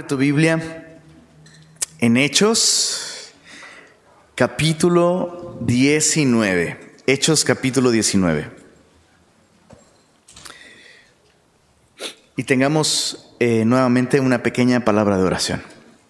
Abre tu Biblia en Hechos, capítulo 19. Hechos, capítulo 19. Y tengamos nuevamente una pequeña palabra de oración.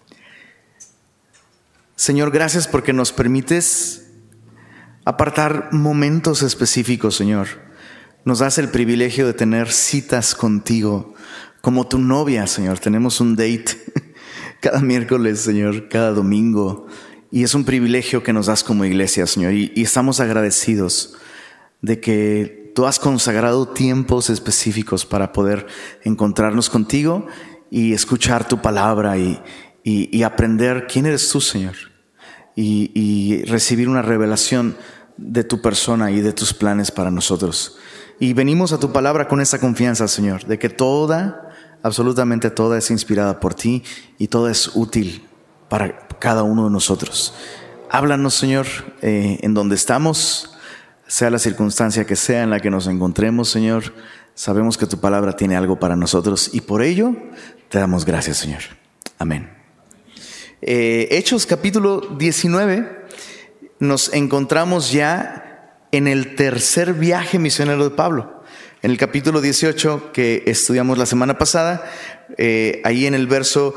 Señor, gracias porque nos permites apartar momentos específicos, Señor. Nos das el privilegio de tener citas contigo como tu novia, Señor. Tenemos un date cada miércoles, Señor, cada domingo. Y es un privilegio que nos das como iglesia, Señor. Y estamos agradecidos de que tú has consagrado tiempos específicos para poder encontrarnos contigo y escuchar tu palabra y aprender quién eres tú, Señor. Y recibir una revelación de tu persona y de tus planes para nosotros. Y venimos a tu palabra con esa confianza, Señor, de que absolutamente toda es inspirada por ti y toda es útil para cada uno de nosotros. Háblanos, Señor, en donde estamos, sea la circunstancia que sea en la que nos encontremos, Señor. Sabemos que tu palabra tiene algo para nosotros y por ello te damos gracias, Señor. Amén. Hechos capítulo 19, nos encontramos ya en el tercer viaje misionero de Pablo. En el capítulo 18 que estudiamos la semana pasada, ahí en el verso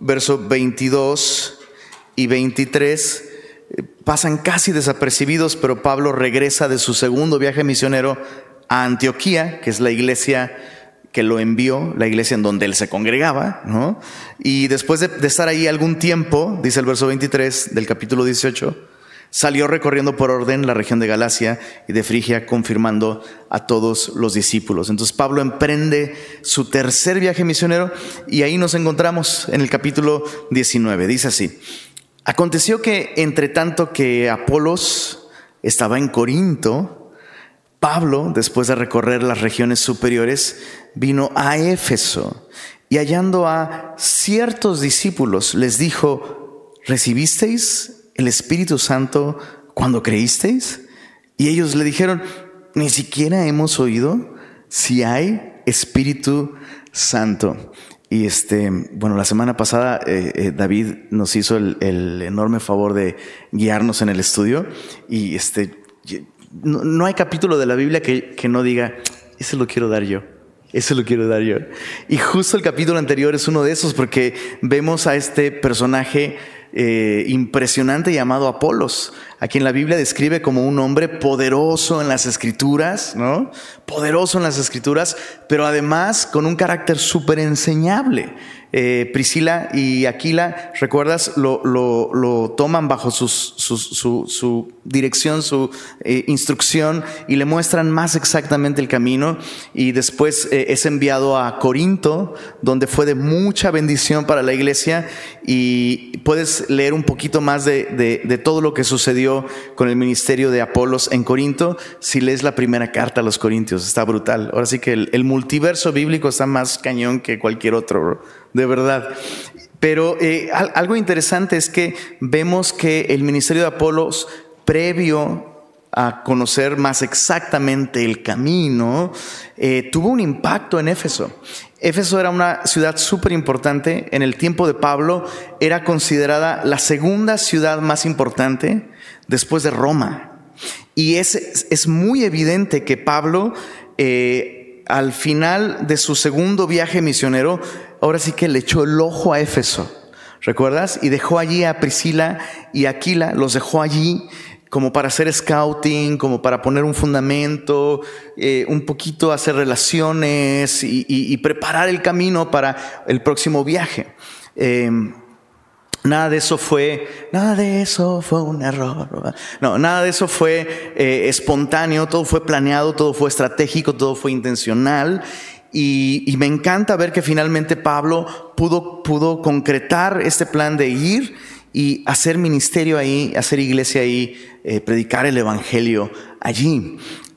22 y 23 pasan casi desapercibidos, pero Pablo regresa de su segundo viaje misionero a Antioquía, que es la iglesia que lo envió, la iglesia en donde él se congregaba, ¿no? Y después de estar ahí algún tiempo, dice el verso 23 del capítulo 18, salió recorriendo por orden la región de Galacia y de Frigia, confirmando a todos los discípulos. Entonces Pablo emprende su tercer viaje misionero y ahí nos encontramos en el capítulo 19. Dice así: aconteció que entre tanto que Apolos estaba en Corinto, Pablo, después de recorrer las regiones superiores, vino a Éfeso y hallando a ciertos discípulos les dijo: ¿recibisteis el Espíritu Santo cuando creísteis? Y ellos le dijeron: ni siquiera hemos oído si hay Espíritu Santo. Y la semana pasada David nos hizo el enorme favor de guiarnos en el estudio. Y no hay capítulo de la Biblia que no diga: ese lo quiero dar yo. Eso lo quiero dar yo. Y justo el capítulo anterior es uno de esos, porque vemos a este personaje impresionante llamado Apolos, a quien la Biblia describe como un hombre poderoso en las Escrituras, ¿no? Poderoso en las Escrituras, pero además con un carácter súper enseñable. Priscila y Aquila, ¿recuerdas? Lo toman bajo su dirección, su instrucción, y le muestran más exactamente el camino. Y después es enviado a Corinto, donde fue de mucha bendición para la iglesia. Y puedes leer un poquito más de todo lo que sucedió con el ministerio de Apolos en Corinto si lees la primera carta a los Corintios. Está brutal. Ahora sí que el multiverso bíblico está más cañón que cualquier otro, bro. De verdad. Pero algo interesante es que vemos que el ministerio de Apolos, previo a conocer más exactamente el camino, tuvo un impacto en Éfeso. Éfeso era una ciudad súper importante. En el tiempo de Pablo era considerada la segunda ciudad más importante después de Roma. Y es muy evidente que Pablo, al final de su segundo viaje misionero, ahora sí que le echó el ojo a Éfeso, ¿recuerdas? Y dejó allí a Priscila y Aquila, los dejó allí como para hacer scouting, como para poner un fundamento, un poquito hacer relaciones y preparar el camino para el próximo viaje. Nada de eso fue un error. No, nada de eso fue espontáneo, todo fue planeado, todo fue estratégico, todo fue intencional. Y me encanta ver que finalmente Pablo pudo concretar este plan de ir y hacer ministerio ahí, hacer iglesia ahí, predicar el evangelio allí.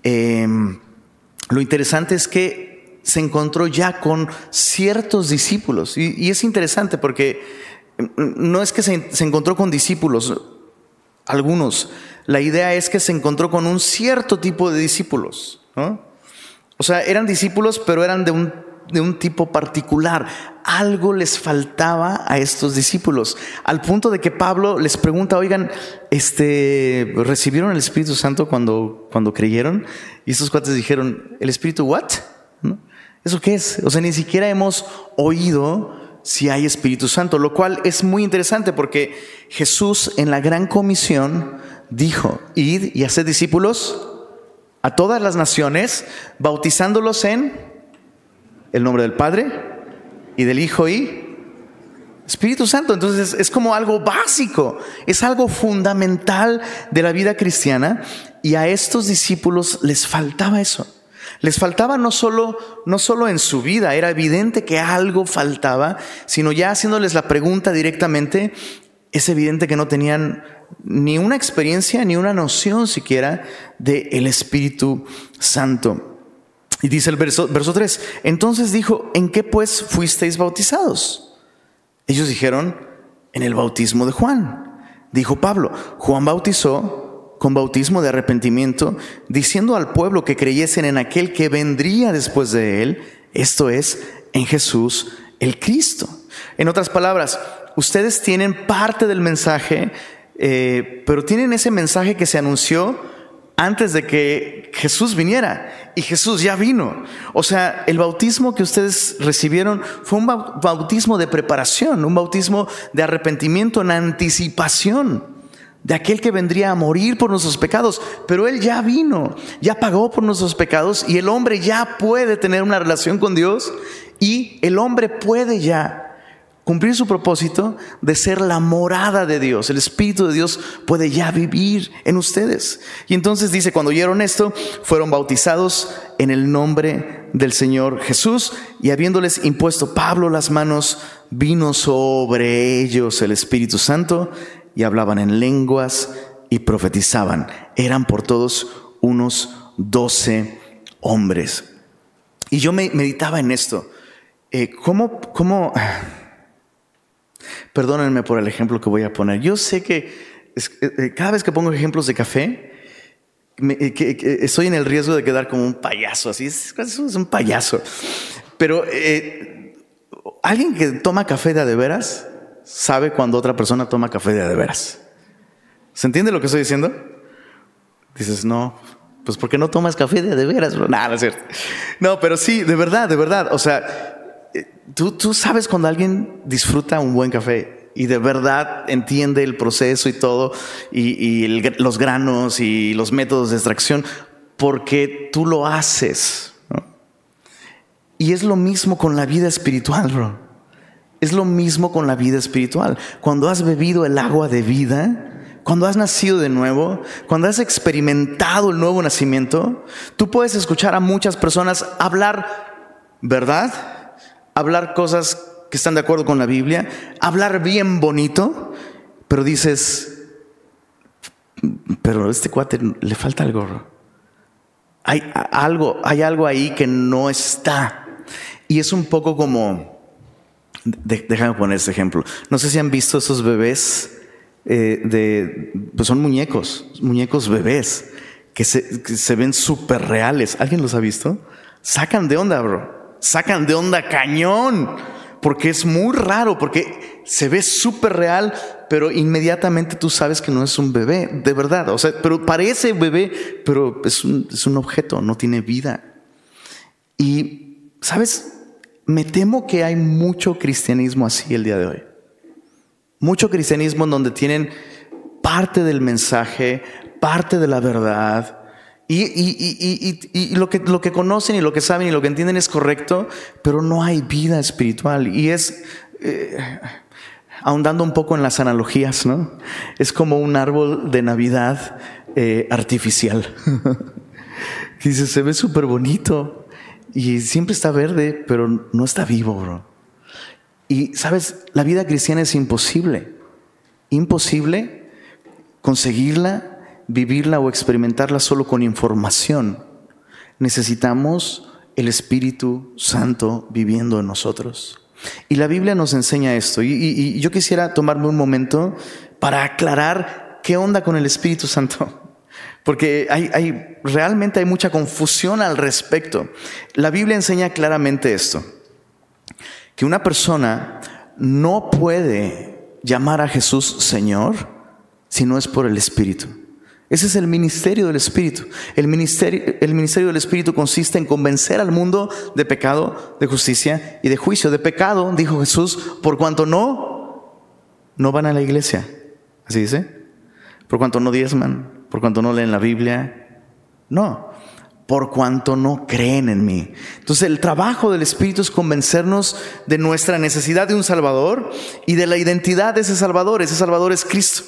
Lo interesante es que se encontró ya con ciertos discípulos. Y es interesante porque no es que se encontró con discípulos, algunos. La idea es que se encontró con un cierto tipo de discípulos, ¿no? O sea, eran discípulos, pero eran de un de un tipo particular. Algo les faltaba a estos discípulos, al punto de que Pablo les pregunta, oigan, ¿recibieron el Espíritu Santo cuando creyeron? Y estos cuates dijeron, ¿el Espíritu what? ¿No? ¿Eso qué es? O sea, ni siquiera hemos oído si hay Espíritu Santo, lo cual es muy interesante porque Jesús en la gran comisión dijo, id y haced discípulos a todas las naciones, bautizándolos en el nombre del Padre y del Hijo y Espíritu Santo. Entonces es como algo básico, es algo fundamental de la vida cristiana, y a estos discípulos les faltaba eso. Les faltaba no solo en su vida, era evidente que algo faltaba, sino ya haciéndoles la pregunta directamente, es evidente que no tenían ni una experiencia ni una noción siquiera del Espíritu Santo. Y dice el verso 3, entonces dijo, ¿en qué pues fuisteis bautizados? Ellos dijeron, en el bautismo de Juan. Dijo Pablo, Juan bautizó con bautismo de arrepentimiento, diciendo al pueblo que creyesen en aquel que vendría después de él, esto es, en Jesús el Cristo. En otras palabras, ustedes tienen parte del mensaje, pero tienen ese mensaje que se anunció antes de que Jesús viniera, y Jesús ya vino. O sea, el bautismo que ustedes recibieron fue un bautismo de preparación, un bautismo de arrepentimiento en anticipación de aquel que vendría a morir por nuestros pecados. Pero Él ya vino, ya pagó por nuestros pecados, y el hombre ya puede tener una relación con Dios, y el hombre puede ya cumplir su propósito de ser la morada de Dios. El Espíritu de Dios puede ya vivir en ustedes. Y entonces dice, cuando oyeron esto, fueron bautizados en el nombre del Señor Jesús, y habiéndoles impuesto Pablo las manos, vino sobre ellos el Espíritu Santo, y hablaban en lenguas y profetizaban. Eran por todos unos 12 hombres. Y yo meditaba en esto. ¿Cómo? Perdónenme por el ejemplo que voy a poner. Yo sé que cada vez que pongo ejemplos de café, estoy en el riesgo de quedar como un payaso. Así es un payaso. Pero alguien que toma café de veras sabe cuando otra persona toma café de veras. ¿Se entiende lo que estoy diciendo? Dices, no, pues ¿por qué no tomas café de veras? No, no es cierto. No, pero sí, de verdad. O sea, tú sabes cuando alguien disfruta un buen café y de verdad entiende el proceso y todo, y los granos y los métodos de extracción, porque tú lo haces, ¿no? Y es lo mismo con la vida espiritual, bro. Es lo mismo con la vida espiritual. Cuando has bebido el agua de vida, cuando has nacido de nuevo, cuando has experimentado el nuevo nacimiento, tú puedes escuchar a muchas personas hablar verdad, hablar cosas que están de acuerdo con la Biblia, hablar bien bonito, pero dices, pero a este cuate le falta algo. Hay algo ahí que no está. Y es un poco como, déjame poner este ejemplo. No sé si han visto esos bebés, pues son muñecos bebés que se ven súper reales. ¿Alguien los ha visto? Sacan de onda, bro. Sacan de onda cañón, porque es muy raro, porque se ve súper real, pero inmediatamente tú sabes que no es un bebé, de verdad. O sea, pero parece bebé, pero es un objeto, no tiene vida. Y, ¿sabes? Me temo que hay mucho cristianismo así el día de hoy. Mucho cristianismo en donde tienen parte del mensaje, parte de la verdad, y lo que conocen y lo que saben y lo que entienden es correcto, pero no hay vida espiritual. Y es, ahondando un poco en las analogías, ¿no? Es como un árbol de Navidad artificial. Dice, se ve súper bonito y siempre está verde, pero no está vivo, bro. Y sabes, la vida cristiana es imposible conseguirla, vivirla o experimentarla solo con información. Necesitamos el Espíritu Santo viviendo en nosotros. Y la Biblia nos enseña esto. Y yo quisiera tomarme un momento para aclarar qué onda con el Espíritu Santo. Porque realmente hay mucha confusión al respecto. La Biblia enseña claramente esto. que una persona no puede llamar a Jesús Señor si no es por el Espíritu. Ese es el ministerio del Espíritu. El ministerio del Espíritu consiste en convencer al mundo de pecado, de justicia y de juicio. De pecado, dijo Jesús, por cuanto no van a la iglesia. ¿Así dice? Por cuanto no diezman, por cuanto no leen la Biblia. No, por cuanto no creen en mí. Entonces el trabajo del Espíritu es convencernos de nuestra necesidad de un Salvador y de la identidad de ese Salvador. Ese Salvador es Cristo.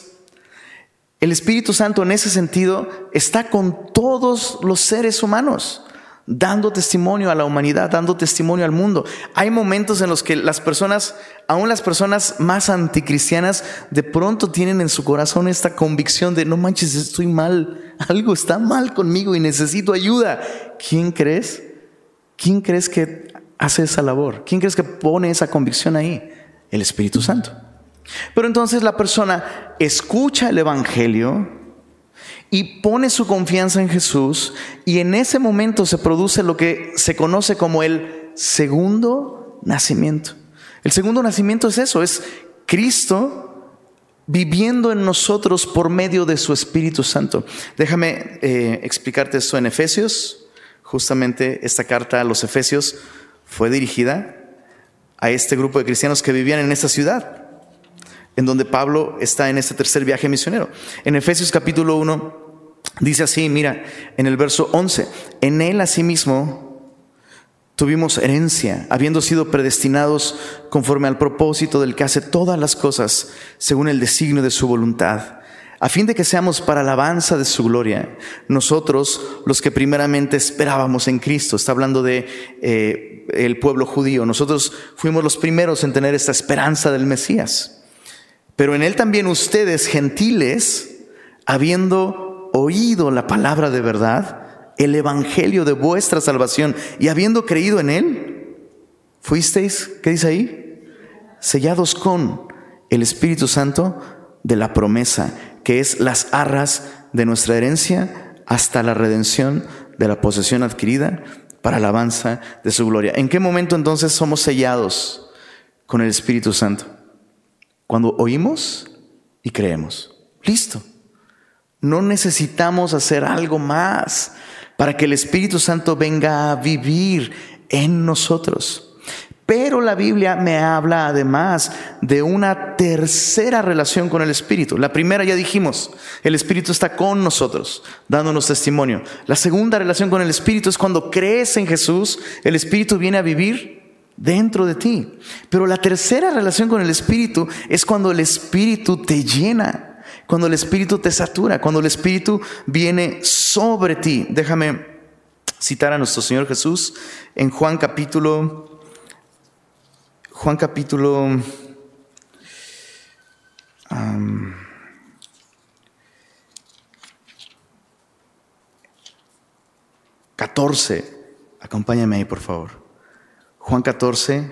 El Espíritu Santo en ese sentido está con todos los seres humanos, dando testimonio a la humanidad, dando testimonio al mundo. Hay momentos en los que las personas, aún las personas más anticristianas, de pronto tienen en su corazón esta convicción de no manches, estoy mal, algo está mal conmigo y necesito ayuda. ¿Quién crees? ¿Quién crees que hace esa labor? ¿Quién crees que pone esa convicción ahí? El Espíritu Santo. Pero entonces la persona escucha el Evangelio y pone su confianza en Jesús, y en ese momento se produce lo que se conoce como el segundo nacimiento. El segundo nacimiento es eso, es Cristo viviendo en nosotros por medio de su Espíritu Santo. Déjame explicarte esto en Efesios. Justamente esta carta a los Efesios fue dirigida a este grupo de cristianos que vivían en esta ciudad, en donde Pablo está en este tercer viaje misionero. En Efesios capítulo 1 dice así, mira, en el verso 11: en él asimismo tuvimos herencia, habiendo sido predestinados conforme al propósito del que hace todas las cosas según el designio de su voluntad, a fin de que seamos para alabanza de su gloria, nosotros los que primeramente esperábamos en Cristo. Está hablando de el pueblo judío. Nosotros fuimos los primeros en tener esta esperanza del Mesías. Pero en él también ustedes, gentiles, habiendo oído la palabra de verdad, el evangelio de vuestra salvación, y habiendo creído en él, fuisteis, ¿qué dice ahí? Sellados con el Espíritu Santo de la promesa, que es las arras de nuestra herencia hasta la redención de la posesión adquirida para alabanza de su gloria. ¿En qué momento entonces somos sellados con el Espíritu Santo? Cuando oímos y creemos. Listo. No necesitamos hacer algo más para que el Espíritu Santo venga a vivir en nosotros. Pero la Biblia me habla además de una tercera relación con el Espíritu. La primera ya dijimos, el Espíritu está con nosotros, dándonos testimonio. La segunda relación con el Espíritu es cuando crees en Jesús, el Espíritu viene a vivir dentro de ti. Pero la tercera relación con el Espíritu es cuando el Espíritu te llena, cuando el Espíritu te satura, cuando el Espíritu viene sobre ti. Déjame citar a nuestro Señor Jesús en Juan capítulo 14. Acompáñame ahí, por favor. Juan 14,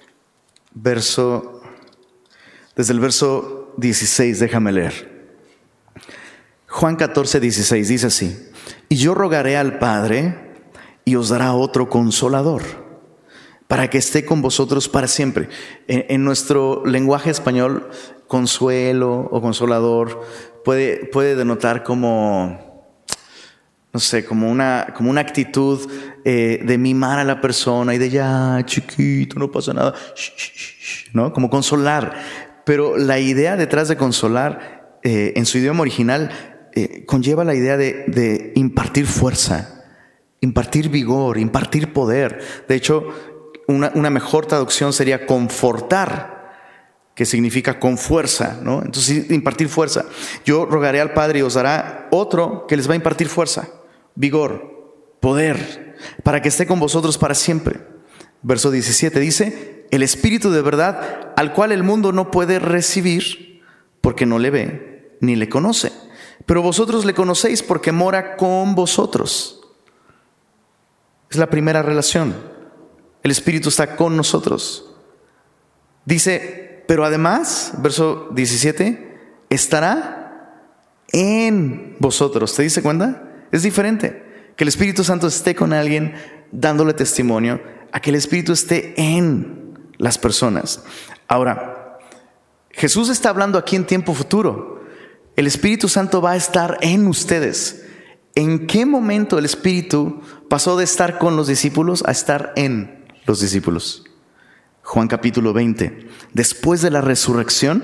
desde el verso 16, déjame leer. Juan 14, 16 dice así: y yo rogaré al Padre y os dará otro consolador, para que esté con vosotros para siempre. En nuestro lenguaje español, consuelo o consolador puede denotar como, no sé, como una actitud de mimar a la persona y de ya, chiquito, no pasa nada, ¿no? Como consolar. Pero la idea detrás de consolar, en su idioma original, conlleva la idea de impartir fuerza, impartir vigor, impartir poder. De hecho, una mejor traducción sería confortar, que significa con fuerza, ¿no? Entonces, impartir fuerza. Yo rogaré al Padre y os dará otro que les va a impartir fuerza, vigor, poder, para que esté con vosotros para siempre. Verso 17 dice: el Espíritu de verdad, al cual el mundo no puede recibir, porque no le ve ni le conoce, pero vosotros le conocéis porque mora con vosotros. Es la primera relación. El Espíritu está con nosotros. Dice, pero además, verso 17, estará en vosotros. ¿Te diste cuenta? Es diferente que el Espíritu Santo esté con alguien dándole testimonio a que el Espíritu esté en. las personas. Ahora, Jesús está hablando aquí en tiempo futuro. El Espíritu Santo va a estar en ustedes. ¿En qué momento el Espíritu pasó de estar con los discípulos a estar en los discípulos? Juan capítulo 20. Después de la resurrección,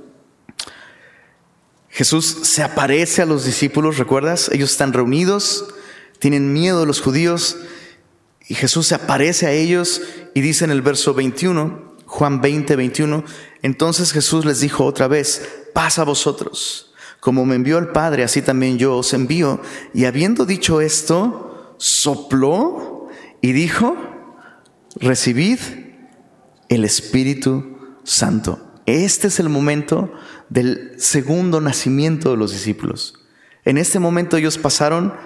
Jesús se aparece a los discípulos, ¿recuerdas? Ellos están reunidos, tienen miedo de los judíos, y Jesús se aparece a ellos y dice en el verso 21, Juan 20, 21, entonces Jesús les dijo otra vez, paz a vosotros. Como me envió el Padre, así también yo os envío. Y habiendo dicho esto, sopló y dijo, recibid el Espíritu Santo. Este es el momento del segundo nacimiento de los discípulos. En este momento ellos pasaron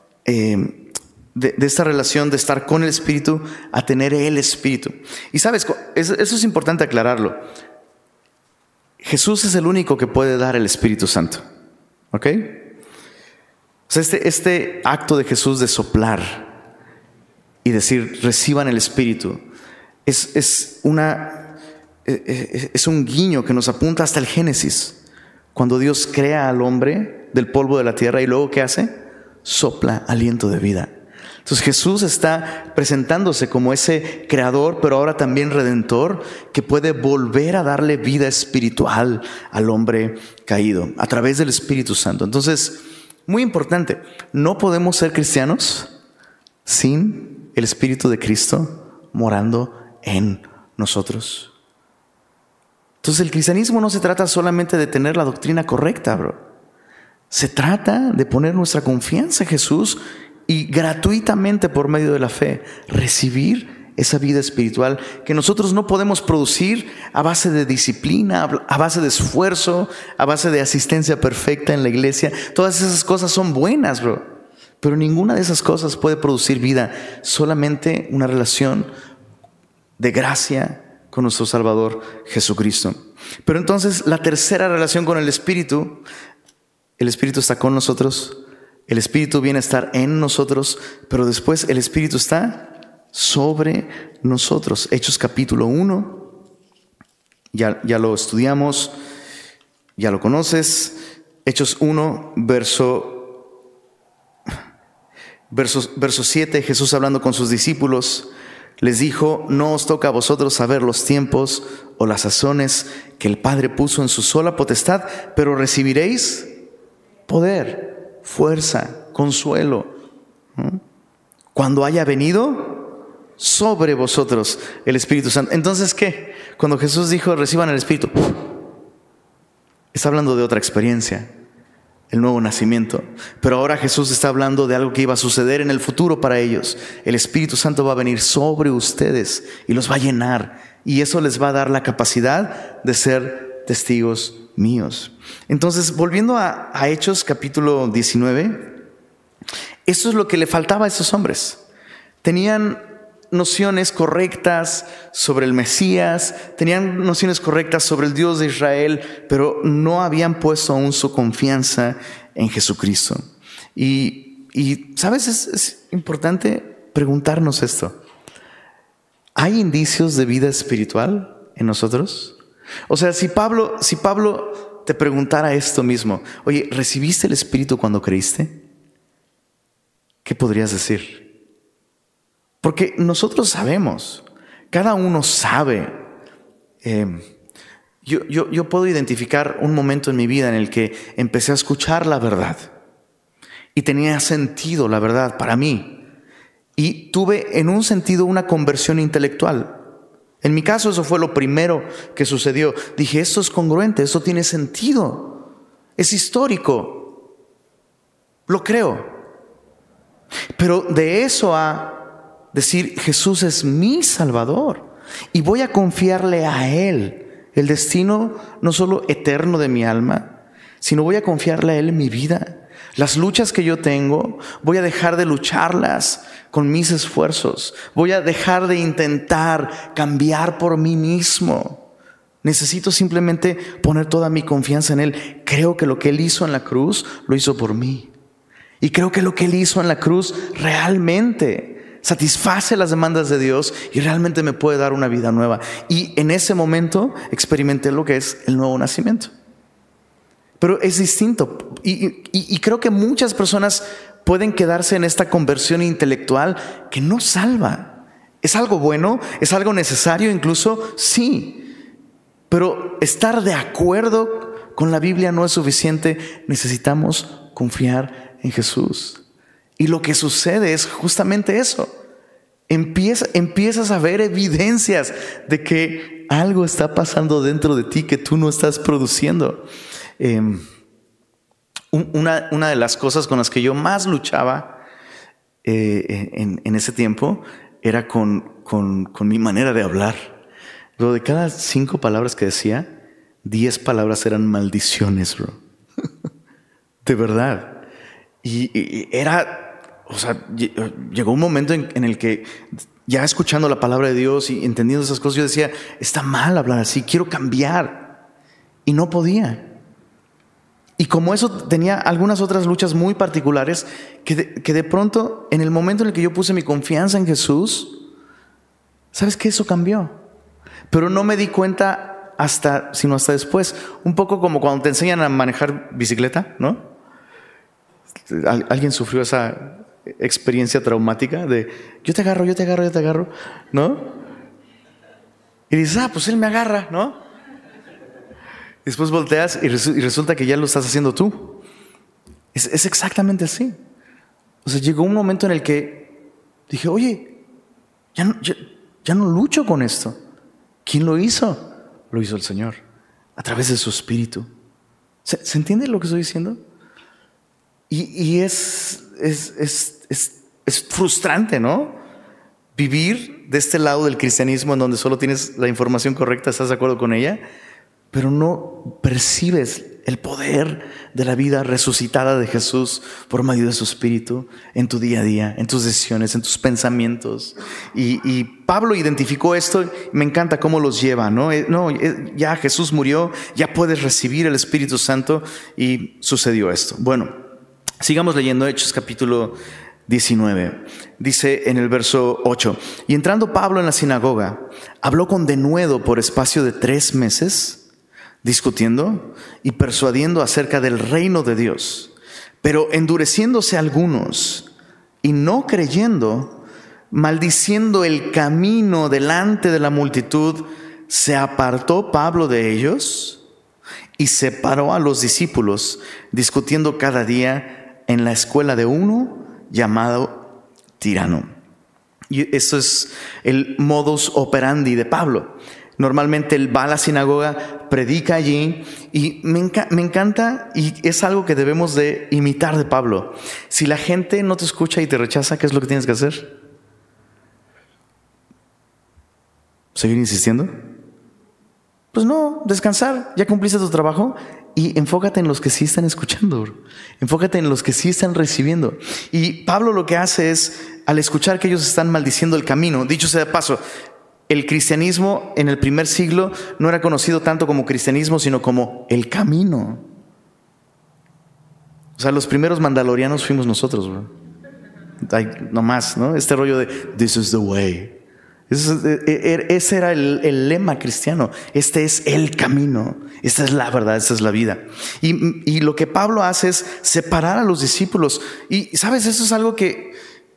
de esta relación de estar con el Espíritu a tener el Espíritu. Y sabes, eso es importante aclararlo. Jesús es el único que puede dar el Espíritu Santo. ¿Ok? O sea, este acto de Jesús de soplar y decir, reciban el Espíritu, es un guiño que nos apunta hasta el Génesis. Cuando Dios crea al hombre del polvo de la tierra y luego ¿qué hace? Sopla aliento de vida. Entonces Jesús está presentándose como ese creador, pero ahora también redentor, que puede volver a darle vida espiritual al hombre caído a través del Espíritu Santo. Entonces, muy importante, no podemos ser cristianos sin el Espíritu de Cristo morando en nosotros. Entonces el cristianismo no se trata solamente de tener la doctrina correcta, bro. Se trata de poner nuestra confianza en Jesús y gratuitamente por medio de la fe recibir esa vida espiritual que nosotros no podemos producir a base de disciplina, a base de esfuerzo, a base de asistencia perfecta en la iglesia. Todas esas cosas son buenas, bro, pero ninguna de esas cosas puede producir vida. Solamente una relación de gracia con nuestro Salvador Jesucristo. Pero entonces la tercera relación con el Espíritu está con nosotros. El Espíritu viene a estar en nosotros, pero después el Espíritu está sobre nosotros. Hechos capítulo 1, ya lo estudiamos, ya lo conoces. Hechos 1, verso 7, Jesús hablando con sus discípulos, les dijo, no os toca a vosotros saber los tiempos o las sazones que el Padre puso en su sola potestad, pero recibiréis poder, fuerza, consuelo, cuando haya venido sobre vosotros el Espíritu Santo. Entonces, ¿qué? Cuando Jesús dijo reciban el Espíritu, está hablando de otra experiencia, el nuevo nacimiento. Pero ahora Jesús está hablando de algo que iba a suceder en el futuro para ellos. El Espíritu Santo va a venir sobre ustedes y los va a llenar, y eso les va a dar la capacidad de ser testigos míos. Entonces, volviendo a Hechos capítulo 19, esto es lo que le faltaba a estos hombres. Tenían nociones correctas sobre el Mesías, tenían nociones correctas sobre el Dios de Israel, pero no habían puesto aún su confianza en Jesucristo. Y ¿sabes? Es importante preguntarnos esto. ¿Hay indicios de vida espiritual en nosotros? O sea, si Pablo te preguntara esto mismo, oye, ¿recibiste el Espíritu cuando creíste? ¿Qué podrías decir? Porque nosotros sabemos, cada uno sabe. Yo puedo identificar un momento en mi vida en el que empecé a escuchar la verdad y tenía sentido la verdad para mí, y tuve en un sentido una conversión intelectual. En mi caso eso fue lo primero que sucedió. Dije, esto es congruente, esto tiene sentido, es histórico, lo creo. Pero de eso a decir Jesús es mi Salvador y voy a confiarle a Él el destino no solo eterno de mi alma, sino voy a confiarle a Él mi vida. Las luchas que yo tengo, voy a dejar de lucharlas con mis esfuerzos. Voy a dejar de intentar cambiar por mí mismo. Necesito simplemente poner toda mi confianza en Él. Creo que lo que Él hizo en la cruz, lo hizo por mí. Y creo que lo que Él hizo en la cruz realmente satisface las demandas de Dios y realmente me puede dar una vida nueva. Y en ese momento experimenté lo que es el nuevo nacimiento. Pero es distinto. Y creo que muchas personas pueden quedarse en esta conversión intelectual que no salva. ¿Es algo bueno? ¿Es algo necesario incluso? Sí. Pero estar de acuerdo con la Biblia no es suficiente. Necesitamos confiar en Jesús. Y lo que sucede es justamente eso. Empiezas a ver evidencias de que algo está pasando dentro de ti que tú no estás produciendo. Una de las cosas con las que yo más luchaba en ese tiempo era con mi manera de hablar. Bro, de cada 5 palabras que decía, 10 palabras eran maldiciones, bro. De verdad. Y era, o sea, llegó un momento en el que ya escuchando la palabra de Dios y entendiendo esas cosas, yo decía, está mal hablar así, quiero cambiar. Y no podía. Y como eso tenía algunas otras luchas muy particulares, que de pronto, en el momento en el que yo puse mi confianza en Jesús, ¿sabes qué? Eso cambió. Pero no me di cuenta sino hasta después. Un poco como cuando te enseñan a manejar bicicleta, ¿no? ¿Alguien sufrió esa experiencia traumática de yo te agarro, ¿no? Y dices, pues él me agarra, ¿no? Después volteas y resulta que ya lo estás haciendo tú. Es exactamente así. O sea, llegó un momento en el que dije, oye, ya no lucho con esto. ¿Quién lo hizo? Lo hizo el Señor, a través de su Espíritu. ¿Se entiende lo que estoy diciendo? Y es frustrante, ¿no? Vivir de este lado del cristianismo en donde solo tienes la información correcta, estás de acuerdo con ella, pero no percibes el poder de la vida resucitada de Jesús por medio de su Espíritu en tu día a día, en tus decisiones, en tus pensamientos. Y Pablo identificó esto. Me encanta cómo los lleva, ¿no? Ya Jesús murió, ya puedes recibir el Espíritu Santo, y sucedió esto. Bueno, sigamos leyendo Hechos capítulo 19. Dice en el verso 8: y entrando Pablo en la sinagoga, habló con denuedo por espacio de 3 meses, discutiendo y persuadiendo acerca del reino de Dios. Pero endureciéndose algunos y no creyendo, maldiciendo el camino delante de la multitud, se apartó Pablo de ellos y separó a los discípulos, discutiendo cada día en la escuela de uno llamado Tirano. Y eso es el modus operandi de Pablo. Normalmente él va a la sinagoga, predica allí, y me encanta, y es algo que debemos de imitar de Pablo. Si la gente no te escucha y te rechaza, ¿qué es lo que tienes que hacer? ¿Seguir insistiendo? Pues no, descansar. Ya cumpliste tu trabajo y enfócate en los que sí están escuchando, bro. Enfócate en los que sí están recibiendo. Y Pablo lo que hace es, al escuchar que ellos están maldiciendo el camino, dicho sea de paso, el cristianismo en el primer siglo no era conocido tanto como cristianismo, sino como el camino. O sea, los primeros mandalorianos fuimos nosotros, bro. No más, ¿no? Este rollo de this is the way. Ese era el lema cristiano. Este es el camino. Esta es la verdad, esta es la vida. Y lo que Pablo hace es separar a los discípulos. Y sabes, eso es algo que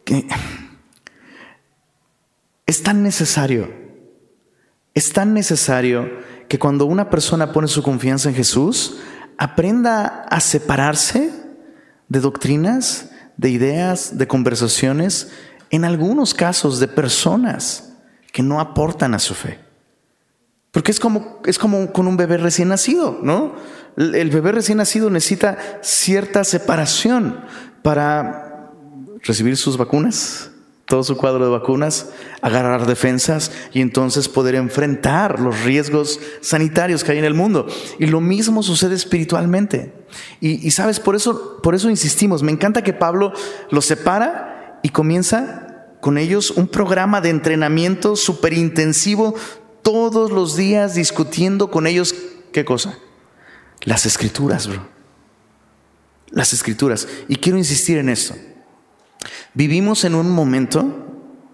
es tan necesario. Es tan necesario que cuando una persona pone su confianza en Jesús, aprenda a separarse de doctrinas, de ideas, de conversaciones, en algunos casos de personas que no aportan a su fe. Porque es como con un bebé recién nacido, ¿no? El bebé recién nacido necesita cierta separación para recibir sus vacunas, todo su cuadro de vacunas, agarrar defensas y entonces poder enfrentar los riesgos sanitarios que hay en el mundo. Y lo mismo sucede espiritualmente. Y sabes, por eso insistimos. Me encanta que Pablo los separa y comienza con ellos un programa de entrenamiento súper intensivo, todos los días discutiendo con ellos. ¿Qué cosa? Las Escrituras, bro. Las Escrituras. Y quiero insistir en esto. Vivimos en un momento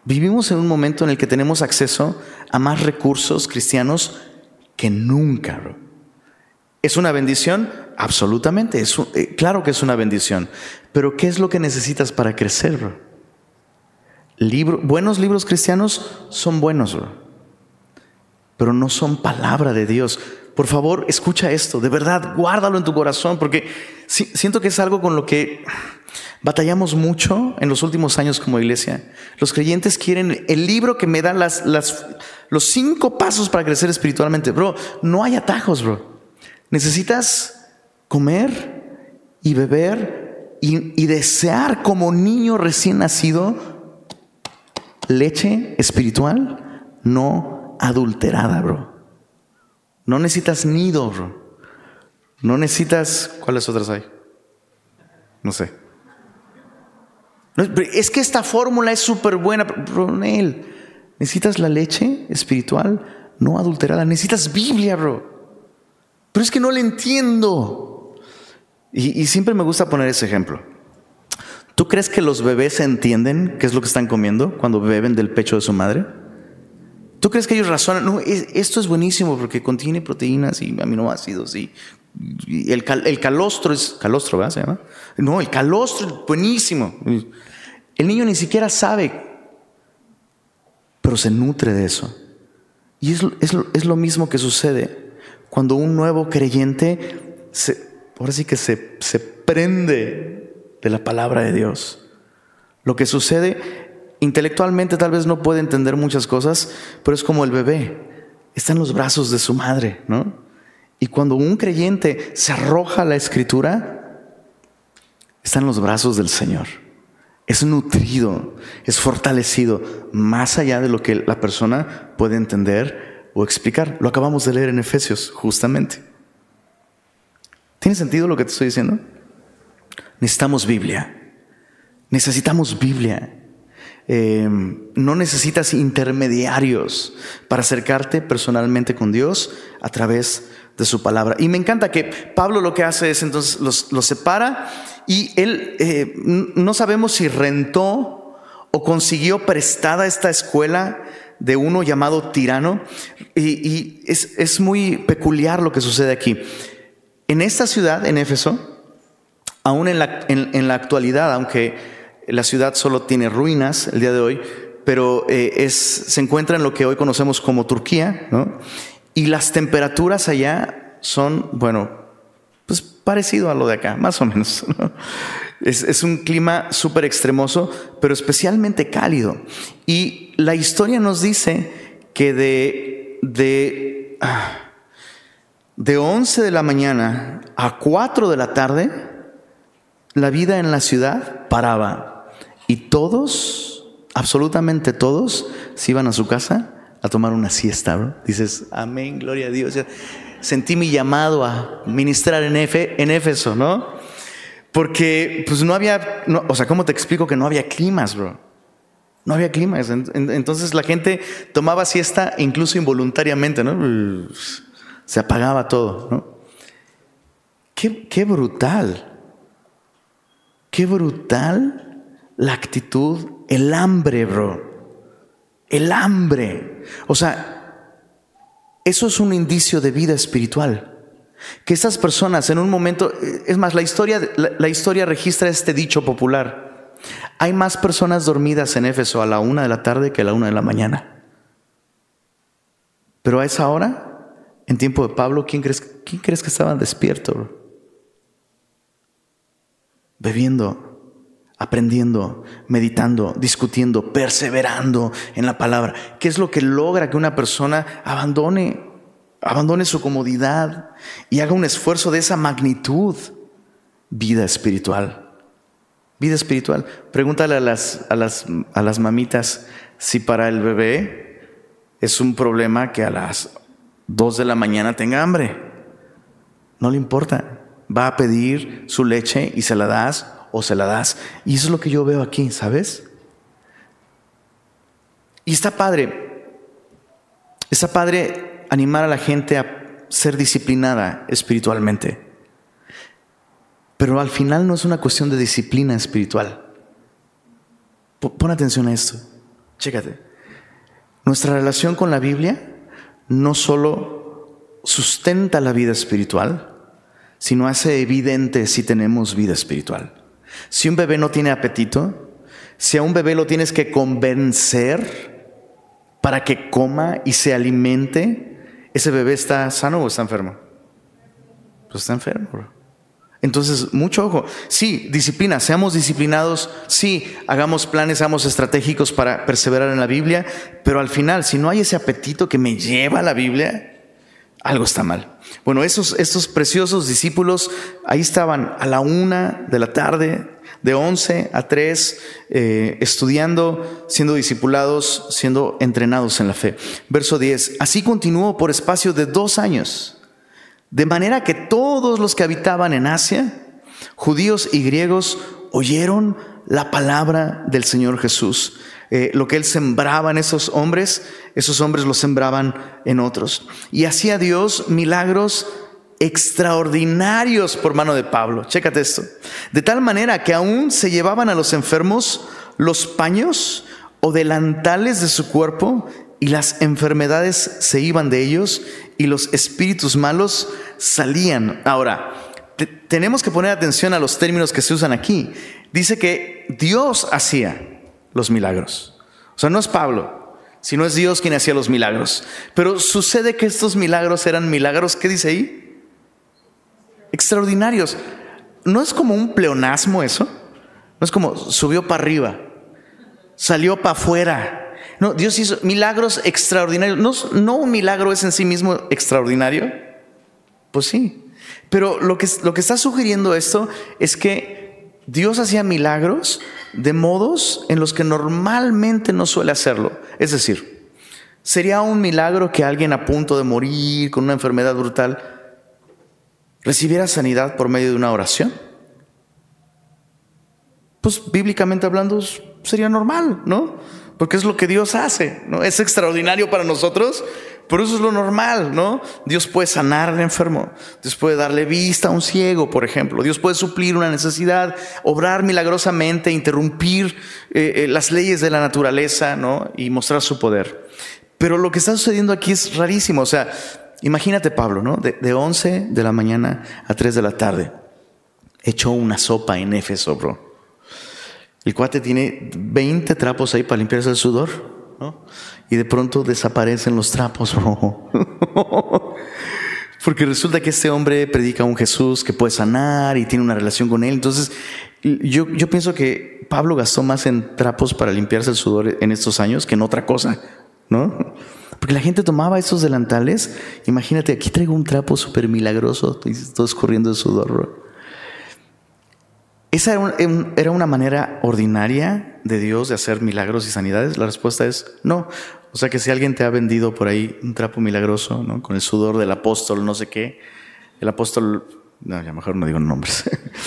Vivimos en un momento en el que tenemos acceso a más recursos cristianos que nunca, bro. ¿Es una bendición? Absolutamente. Claro que es una bendición. Pero ¿qué es lo que necesitas para crecer, bro? Buenos libros cristianos son buenos, bro, pero no son palabra de Dios. Por favor, escucha esto. De verdad, guárdalo en tu corazón, porque siento que es algo con lo que batallamos mucho en los últimos años como iglesia. Los creyentes quieren el libro que me da los 5 pasos para crecer espiritualmente. Bro, no hay atajos, bro. Necesitas comer y beber y desear como niño recién nacido leche espiritual no adulterada, bro. No necesitas nido, bro. No necesitas... ¿Cuáles otras hay? No sé. Es que esta fórmula es súper buena, bro. Necesitas la leche espiritual no adulterada. Necesitas Biblia, bro. Pero es que no la entiendo. Y siempre me gusta poner ese ejemplo. ¿Tú crees que los bebés entienden qué es lo que están comiendo cuando beben del pecho de su madre? ¿Tú crees que ellos razonan? No, esto es buenísimo porque contiene proteínas y aminoácidos y el calostro es... ¿Calostro, verdad, se llama? No, el calostro es buenísimo. El niño ni siquiera sabe, pero se nutre de eso. Y es lo mismo que sucede cuando un nuevo creyente ahora sí que se prende de la palabra de Dios. Lo que sucede... Intelectualmente tal vez no puede entender muchas cosas, pero es como el bebé. Está en los brazos de su madre, ¿no? Y cuando un creyente se arroja a la Escritura, está en los brazos del Señor. Es nutrido, es fortalecido, más allá de lo que la persona puede entender o explicar. Lo acabamos de leer en Efesios, justamente. ¿Tiene sentido lo que te estoy diciendo? Necesitamos Biblia. Necesitamos Biblia. No necesitas intermediarios para acercarte personalmente con Dios a través de su palabra. Y me encanta que Pablo lo que hace es entonces los separa y él no sabemos si rentó o consiguió prestada esta escuela de uno llamado Tirano. Y es muy peculiar lo que sucede aquí. En esta ciudad, en Éfeso, aún en la actualidad, aunque la ciudad solo tiene ruinas el día de hoy, pero se encuentra en lo que hoy conocemos como Turquía, ¿no? Y las temperaturas allá son, bueno, pues parecido a lo de acá, más o menos, ¿no? Es un clima súper extremoso, pero especialmente cálido. Y la historia nos dice que de 11 de la mañana a 4 de la tarde, la vida en la ciudad paraba. Y todos, absolutamente todos, se iban a su casa a tomar una siesta, bro. Dices, amén, gloria a Dios. Sentí mi llamado a ministrar en Éfeso, ¿no? Porque pues no había, o sea, ¿cómo te explico que no había climas, bro? No había climas. Entonces la gente tomaba siesta incluso involuntariamente, ¿no? Se apagaba todo, ¿no? Qué brutal. Qué brutal la actitud, el hambre, bro. El hambre. O sea, eso es un indicio de vida espiritual. Que esas personas en un momento, es más, la historia registra este dicho popular. Hay más personas dormidas en Éfeso a la 1 de la tarde que a la 1 de la mañana. Pero a esa hora, en tiempo de Pablo, ¿quién crees que estaban despiertos, bro? Bebiendo, aprendiendo, meditando, discutiendo, perseverando en la palabra. ¿Qué es lo que logra que una persona abandone su comodidad y haga un esfuerzo de esa magnitud? Vida espiritual. Vida espiritual. Pregúntale a las mamitas si para el bebé es un problema que a las 2 de la mañana tenga hambre. No le importa. Va a pedir su leche y se la das o se la das. Y eso es lo que yo veo aquí, ¿sabes? Y está padre animar a la gente a ser disciplinada espiritualmente. Pero al final no es una cuestión de disciplina espiritual. Pon atención a esto. Chécate. Nuestra relación con la Biblia no solo sustenta la vida espiritual, sino hace evidente si tenemos vida espiritual. Si un bebé no tiene apetito, si a un bebé lo tienes que convencer para que coma y se alimente, ¿ese bebé está sano o está enfermo? Pues está enfermo, bro. Entonces, mucho ojo. Sí, disciplina, seamos disciplinados. Sí, hagamos planes, seamos estratégicos para perseverar en la Biblia. Pero al final, si no hay ese apetito que me lleva a la Biblia, algo está mal. Bueno, estos preciosos discípulos ahí estaban a la 1 de la tarde, de 11 a 3, estudiando, siendo discipulados, siendo entrenados en la fe. Verso 10, así continuó por espacio de 2 años. De manera que todos los que habitaban en Asia, judíos y griegos, oyeron la palabra del Señor Jesús. Lo que Él sembraba en esos hombres lo sembraban en otros. Y hacía Dios milagros extraordinarios por mano de Pablo. Chécate esto. De tal manera que aún se llevaban a los enfermos los paños o delantales de su cuerpo, y las enfermedades se iban de ellos y los espíritus malos salían. Ahora, tenemos que poner atención a los términos que se usan aquí. Dice que Dios hacía los milagros. O sea, no es Pablo, sino es Dios quien hacía los milagros. Pero sucede que estos milagros eran milagros, ¿qué dice ahí? Extraordinarios. ¿No es como un pleonasmo eso? No es como subió para arriba, salió para afuera. No, Dios hizo milagros extraordinarios. ¿No un milagro es en sí mismo extraordinario? Pues sí. Pero lo que está sugiriendo esto es que Dios hacía milagros de modos en los que normalmente no suele hacerlo. Es decir, ¿sería un milagro que alguien a punto de morir con una enfermedad brutal recibiera sanidad por medio de una oración? Pues bíblicamente hablando sería normal, ¿no? Porque es lo que Dios hace, ¿no? Es extraordinario para nosotros, pero eso es lo normal, ¿no? Dios puede sanar al enfermo, Dios puede darle vista a un ciego, por ejemplo. Dios puede suplir una necesidad, obrar milagrosamente, interrumpir las leyes de la naturaleza, ¿no? Y mostrar su poder. Pero lo que está sucediendo aquí es rarísimo. O sea, imagínate Pablo, ¿no? De 11 de la mañana a 3 de la tarde. Echó una sopa en Éfeso, bro. El cuate tiene 20 trapos ahí para limpiarse el sudor, ¿no? Y de pronto desaparecen los trapos, bro. Porque resulta que este hombre predica a un Jesús que puede sanar y tiene una relación con él. Entonces, yo pienso que Pablo gastó más en trapos para limpiarse el sudor en estos años que en otra cosa, ¿no? Porque la gente tomaba esos delantales. Imagínate, aquí traigo un trapo súper milagroso, todo escurriendo el sudor, bro. ¿Esa era una manera ordinaria de Dios de hacer milagros y sanidades? La respuesta es no. O sea que si alguien te ha vendido por ahí un trapo milagroso, ¿no? Con el sudor del apóstol, no sé qué. El apóstol, no, ya mejor no digo nombres.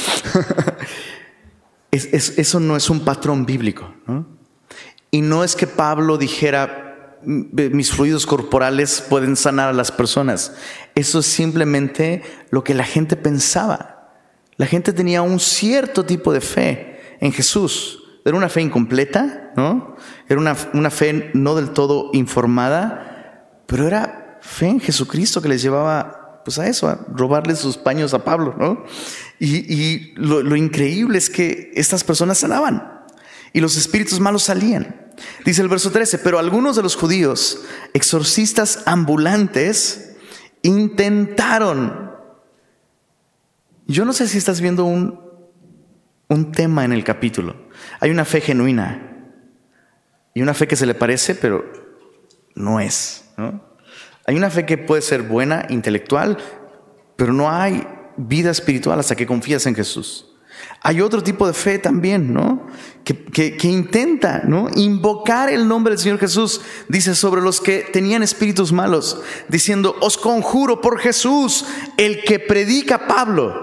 Eso no es un patrón bíblico, ¿no? Y no es que Pablo dijera, mis fluidos corporales pueden sanar a las personas. Eso es simplemente lo que la gente pensaba. La gente tenía un cierto tipo de fe en Jesús. Era una fe incompleta, ¿no? Era una fe no del todo informada, pero era fe en Jesucristo que les llevaba pues a eso, a robarle sus paños a Pablo, ¿no? Y lo increíble es que estas personas sanaban y los espíritus malos salían. Dice el verso 13, pero algunos de los judíos, exorcistas ambulantes, intentaron. Yo no sé si estás viendo un tema en el capítulo. Hay una fe genuina y una fe que se le parece, pero no es, ¿no? Hay una fe que puede ser buena, intelectual, pero no hay vida espiritual hasta que confías en Jesús. Hay otro tipo de fe también, ¿no? Que intenta, ¿no? Invocar el nombre del Señor Jesús. Dice sobre los que tenían espíritus malos, diciendo, os conjuro por Jesús, el que predica Pablo.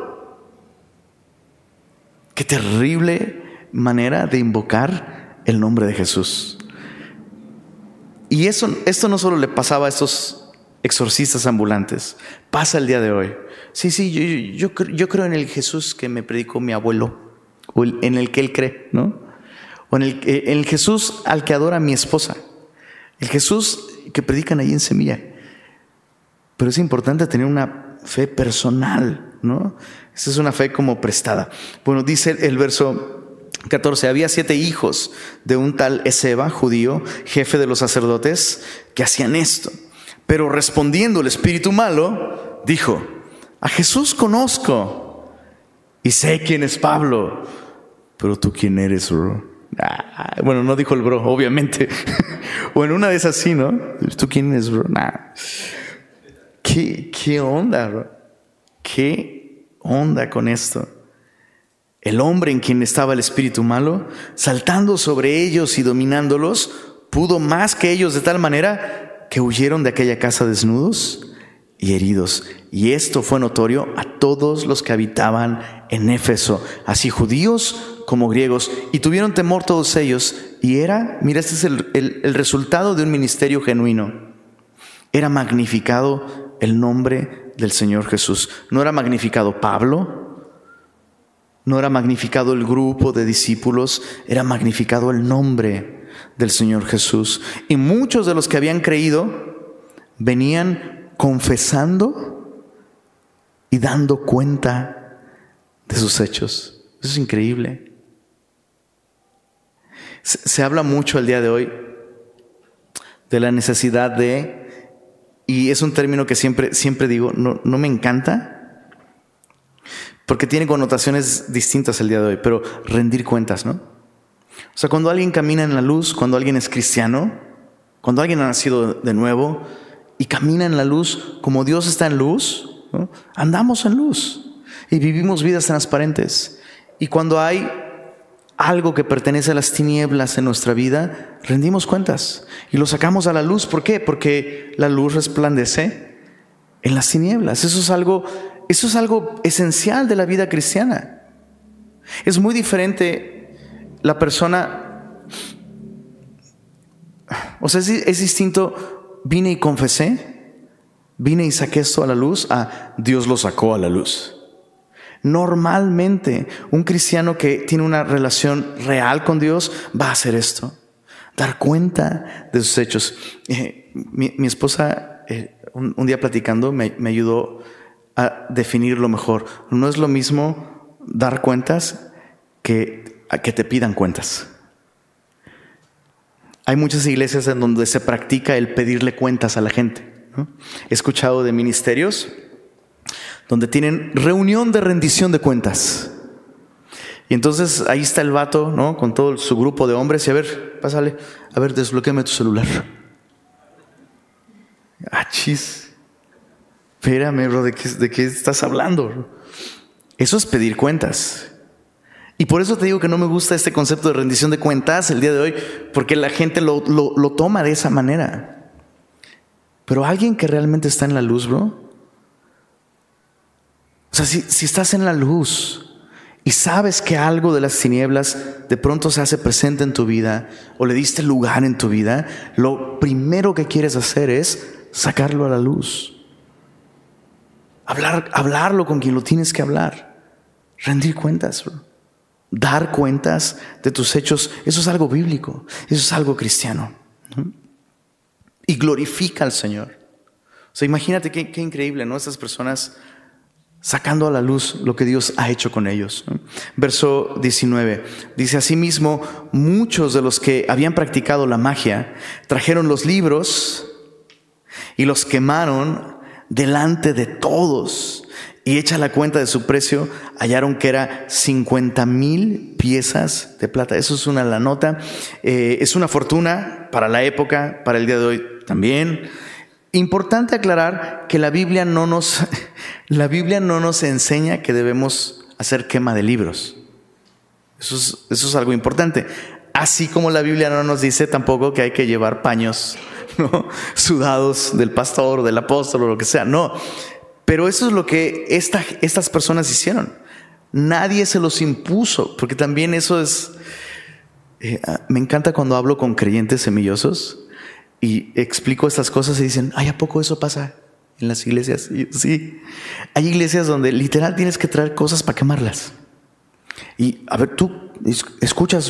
Qué terrible manera de invocar el nombre de Jesús. Y esto no solo le pasaba a estos exorcistas ambulantes, pasa el día de hoy. Sí, yo creo en el Jesús que me predicó mi abuelo, o en el que él cree, ¿no? O en el Jesús al que adora mi esposa. El Jesús que predican ahí en Semilla. Pero es importante tener una fe personal, ¿no? Esa es una fe como prestada. Bueno, dice el verso 14, había 7 hijos de un tal Esceva, judío, jefe de los sacerdotes, que hacían esto. Pero respondiendo el espíritu malo, dijo, a Jesús conozco y sé quién es Pablo, pero tú quién eres, bro. Bueno, no dijo el bro, obviamente. Bueno, una vez así, ¿no? ¿Tú quién eres, bro? ¿Qué onda, bro? ¿Qué onda con esto? El hombre en quien estaba el espíritu malo, saltando sobre ellos y dominándolos, pudo más que ellos de tal manera que huyeron de aquella casa desnudos y heridos. Y esto fue notorio a todos los que habitaban en Éfeso, así judíos como griegos, y tuvieron temor todos ellos. Y mira, este es el resultado de un ministerio genuino. Era magnificado el nombre del Señor Jesús. No era magnificado Pablo, no era magnificado el grupo de discípulos, era magnificado el nombre del Señor Jesús. Y muchos de los que habían creído venían confesando y dando cuenta de sus hechos. Eso es increíble. Se habla mucho el día de hoy de la necesidad de, y es un término que siempre digo, no me encanta, porque tiene connotaciones distintas el día de hoy, pero rendir cuentas, ¿no? O sea, cuando alguien camina en la luz, cuando alguien es cristiano, cuando alguien ha nacido de nuevo y camina en la luz como Dios está en luz, ¿no? Andamos en luz y vivimos vidas transparentes. Y cuando hay algo que pertenece a las tinieblas en nuestra vida, rendimos cuentas y lo sacamos a la luz. ¿Por qué? Porque la luz resplandece en las tinieblas. Eso es algo esencial de la vida cristiana. Es muy diferente la persona, o sea, es distinto, vine y confesé, vine y saqué esto a la luz, a Dios lo sacó a la luz. Normalmente un cristiano que tiene una relación real con Dios va a hacer esto, dar cuenta de sus hechos. Mi esposa un día platicando me ayudó a definirlo mejor. No es lo mismo dar cuentas que a que te pidan cuentas. Hay muchas iglesias en donde se practica el pedirle cuentas a la gente, ¿no? He escuchado de ministerios donde tienen reunión de rendición de cuentas. Y entonces ahí está el vato, ¿no? Con todo su grupo de hombres y a ver, pásale, a ver, desbloquéame tu celular. Chis. Espérame, bro, ¿de qué estás hablando? Eso es pedir cuentas. Y por eso te digo que no me gusta este concepto de rendición de cuentas el día de hoy, porque la gente lo toma de esa manera. Pero alguien que realmente está en la luz, bro, o sea, si estás en la luz y sabes que algo de las tinieblas de pronto se hace presente en tu vida o le diste lugar en tu vida, lo primero que quieres hacer es sacarlo a la luz. Hablarlo con quien lo tienes que hablar. Rendir cuentas, bro. Dar cuentas de tus hechos. Eso es algo bíblico. Eso es algo cristiano, ¿no? Y glorifica al Señor. O sea, imagínate qué increíble, ¿no? Estas personas sacando a la luz lo que Dios ha hecho con ellos, ¿no? Verso 19 dice: asimismo, muchos de los que habían practicado la magia trajeron los libros y los quemaron delante de todos, y hecha la cuenta de su precio, hallaron que era 50,000 piezas de plata. Eso es una la nota. Es una fortuna para la época, para el día de hoy también. Importante aclarar que la Biblia no nos enseña que debemos hacer quema de libros. Eso es algo importante. Así como la Biblia no nos dice tampoco que hay que llevar paños, ¿no?, sudados del pastor, del apóstol o lo que sea. No, pero eso es lo que estas personas hicieron. Nadie se los impuso, porque también eso es... me encanta cuando hablo con creyentes semillosos y explico estas cosas y dicen: ay, ¿a poco eso pasa en las iglesias? Y sí, hay iglesias donde literal tienes que traer cosas para quemarlas. Y a ver, tú escuchas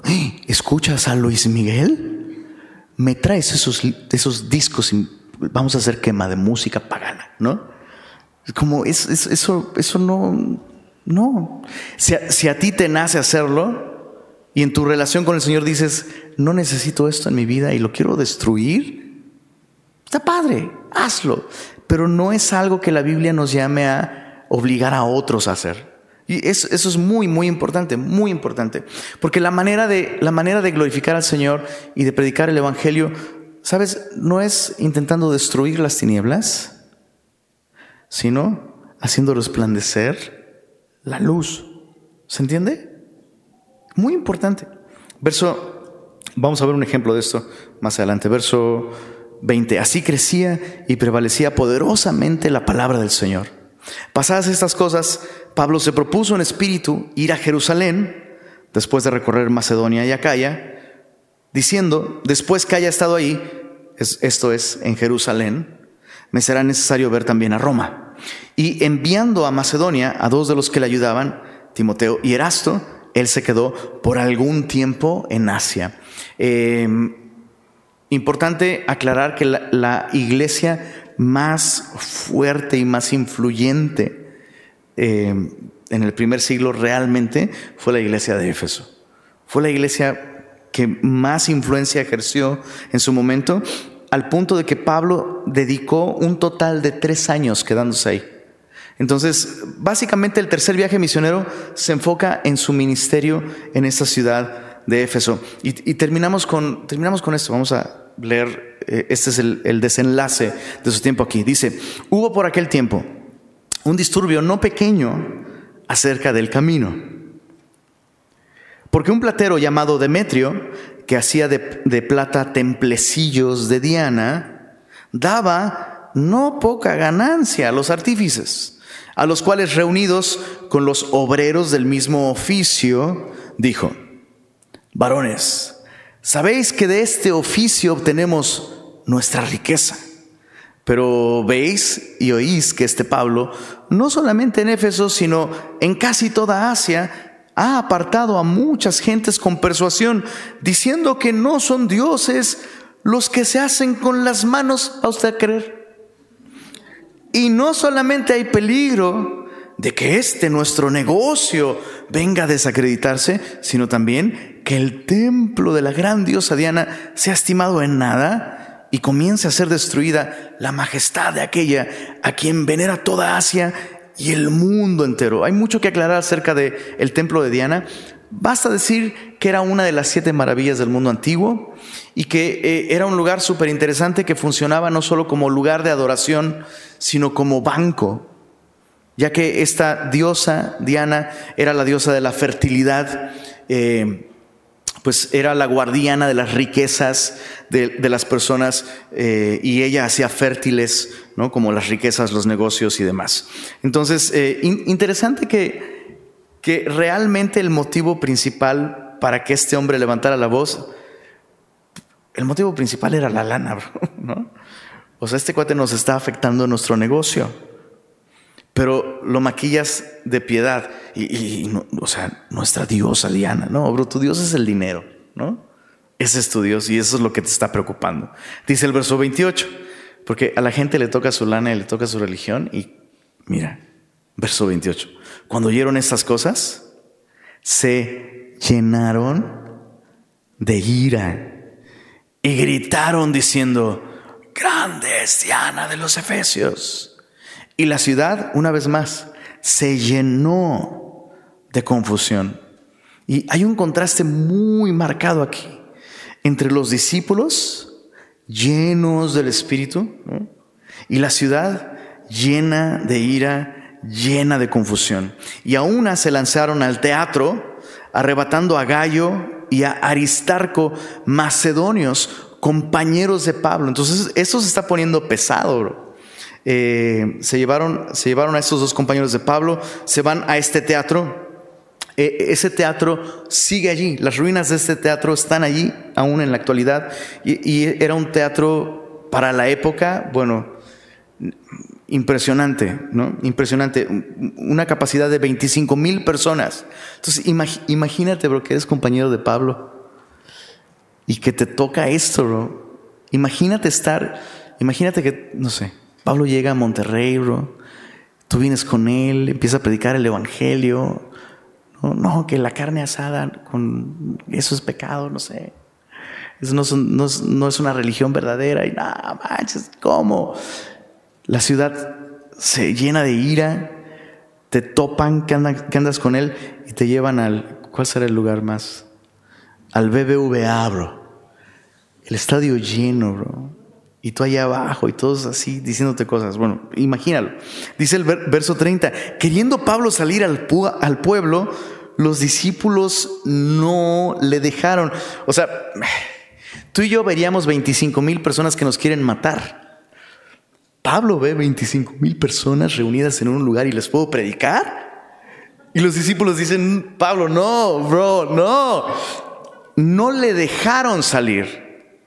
¿escuchas a Luis Miguel? Me traes esos discos y vamos a hacer quema de música pagana, ¿no? Como eso no. Si a ti te nace hacerlo y en tu relación con el Señor dices, no necesito esto en mi vida y lo quiero destruir, está padre, hazlo. Pero no es algo que la Biblia nos llame a obligar a otros a hacer. Y eso es muy, muy importante, muy importante. Porque la manera de glorificar al Señor y de predicar el Evangelio, ¿sabes? No es intentando destruir las tinieblas, sino haciendo resplandecer la luz. ¿Se entiende? Muy importante. Vamos a ver un ejemplo de esto más adelante. Verso 20. Así crecía y prevalecía poderosamente la palabra del Señor. Pasadas estas cosas, Pablo se propuso en espíritu ir a Jerusalén, después de recorrer Macedonia y Acaya, diciendo, después que haya estado ahí, esto es, en Jerusalén, me será necesario ver también a Roma. Y enviando a Macedonia a dos de los que le ayudaban, Timoteo y Erasto, él se quedó por algún tiempo en Asia. Importante aclarar que la iglesia más fuerte y más influyente en el primer siglo realmente fue la iglesia de Éfeso. Fue la iglesia que más influencia ejerció en su momento, al punto de que Pablo dedicó un total de 3 años quedándose ahí. Entonces, básicamente el tercer viaje misionero se enfoca en su ministerio en esta ciudad de Éfeso. Y terminamos con esto. Vamos a leer, este es el desenlace de su tiempo aquí. Dice, hubo por aquel tiempo un disturbio no pequeño acerca del camino, porque un platero llamado Demetrio, que hacía de plata templecillos de Diana, daba no poca ganancia a los artífices, a los cuales, reunidos con los obreros del mismo oficio, dijo, varones, sabéis que de este oficio obtenemos nuestra riqueza. Pero veis y oís que este Pablo, no solamente en Éfeso, sino en casi toda Asia, ha apartado a muchas gentes con persuasión, diciendo que no son dioses los que se hacen con las manos, ¿a usted creer? Y no solamente hay peligro de que nuestro negocio venga a desacreditarse, sino también que el templo de la gran diosa Diana sea estimado en nada y comience a ser destruida la majestad de aquella a quien venera toda Asia y el mundo entero. Hay mucho que aclarar acerca del templo de Diana. Basta decir que era una de las 7 maravillas del mundo antiguo y que era un lugar súper interesante que funcionaba no solo como lugar de adoración, sino como banco, ya que esta diosa Diana era la diosa de la fertilidad, pues era la guardiana de las riquezas de las personas, y ella hacía fértiles, ¿no? Como las riquezas, los negocios y demás. Entonces, interesante que realmente el motivo principal para que este hombre levantara la voz, el motivo principal era la lana, ¿no? O sea, este cuate nos está afectando nuestro negocio, pero lo maquillas de piedad y no, o sea, nuestra diosa Diana, no, bro, tu Dios es el dinero, ¿no? Ese es tu Dios y eso es lo que te está preocupando. Dice el verso 28, porque a la gente le toca su lana y le toca su religión. Y mira, verso 28, cuando oyeron estas cosas, se llenaron de ira y gritaron diciendo, grande es Diana de los Efesios. Y la ciudad, una vez más, se llenó de confusión. Y hay un contraste muy marcado aquí entre los discípulos llenos del Espíritu, ¿no? Y la ciudad llena de ira, llena de confusión. Y a una se lanzaron al teatro, arrebatando a Gayo y a Aristarco, macedonios, compañeros de Pablo. Entonces eso se está poniendo pesado, bro. Se llevaron a estos 2 compañeros de Pablo, se van a este teatro. Ese teatro sigue allí, las ruinas de este teatro están allí aún en la actualidad, y era un teatro para la época, bueno, impresionante, ¿no? Impresionante. Una capacidad de 25,000 personas. Entonces, imagínate, bro, que eres compañero de Pablo y que te toca esto, bro. Imagínate que, no sé, Pablo llega a Monterrey, bro. Tú vienes con él, empieza a predicar el evangelio. No, que la carne asada, eso es pecado, no sé. Eso no es una religión verdadera. Y nada, manches, ¿cómo? La ciudad se llena de ira, te topan que andas con él y te llevan ¿cuál será el lugar más? Al BBVA, bro. El estadio lleno, bro. Y tú allá abajo y todos así diciéndote cosas. Bueno, imagínalo. Dice el verso 30, queriendo Pablo salir al pueblo, los discípulos no le dejaron. O sea, tú y yo veríamos 25,000 personas que nos quieren matar. Pablo ve 25,000 personas reunidas en un lugar y les puedo predicar. Y los discípulos dicen, Pablo, no, bro, no. No le dejaron salir.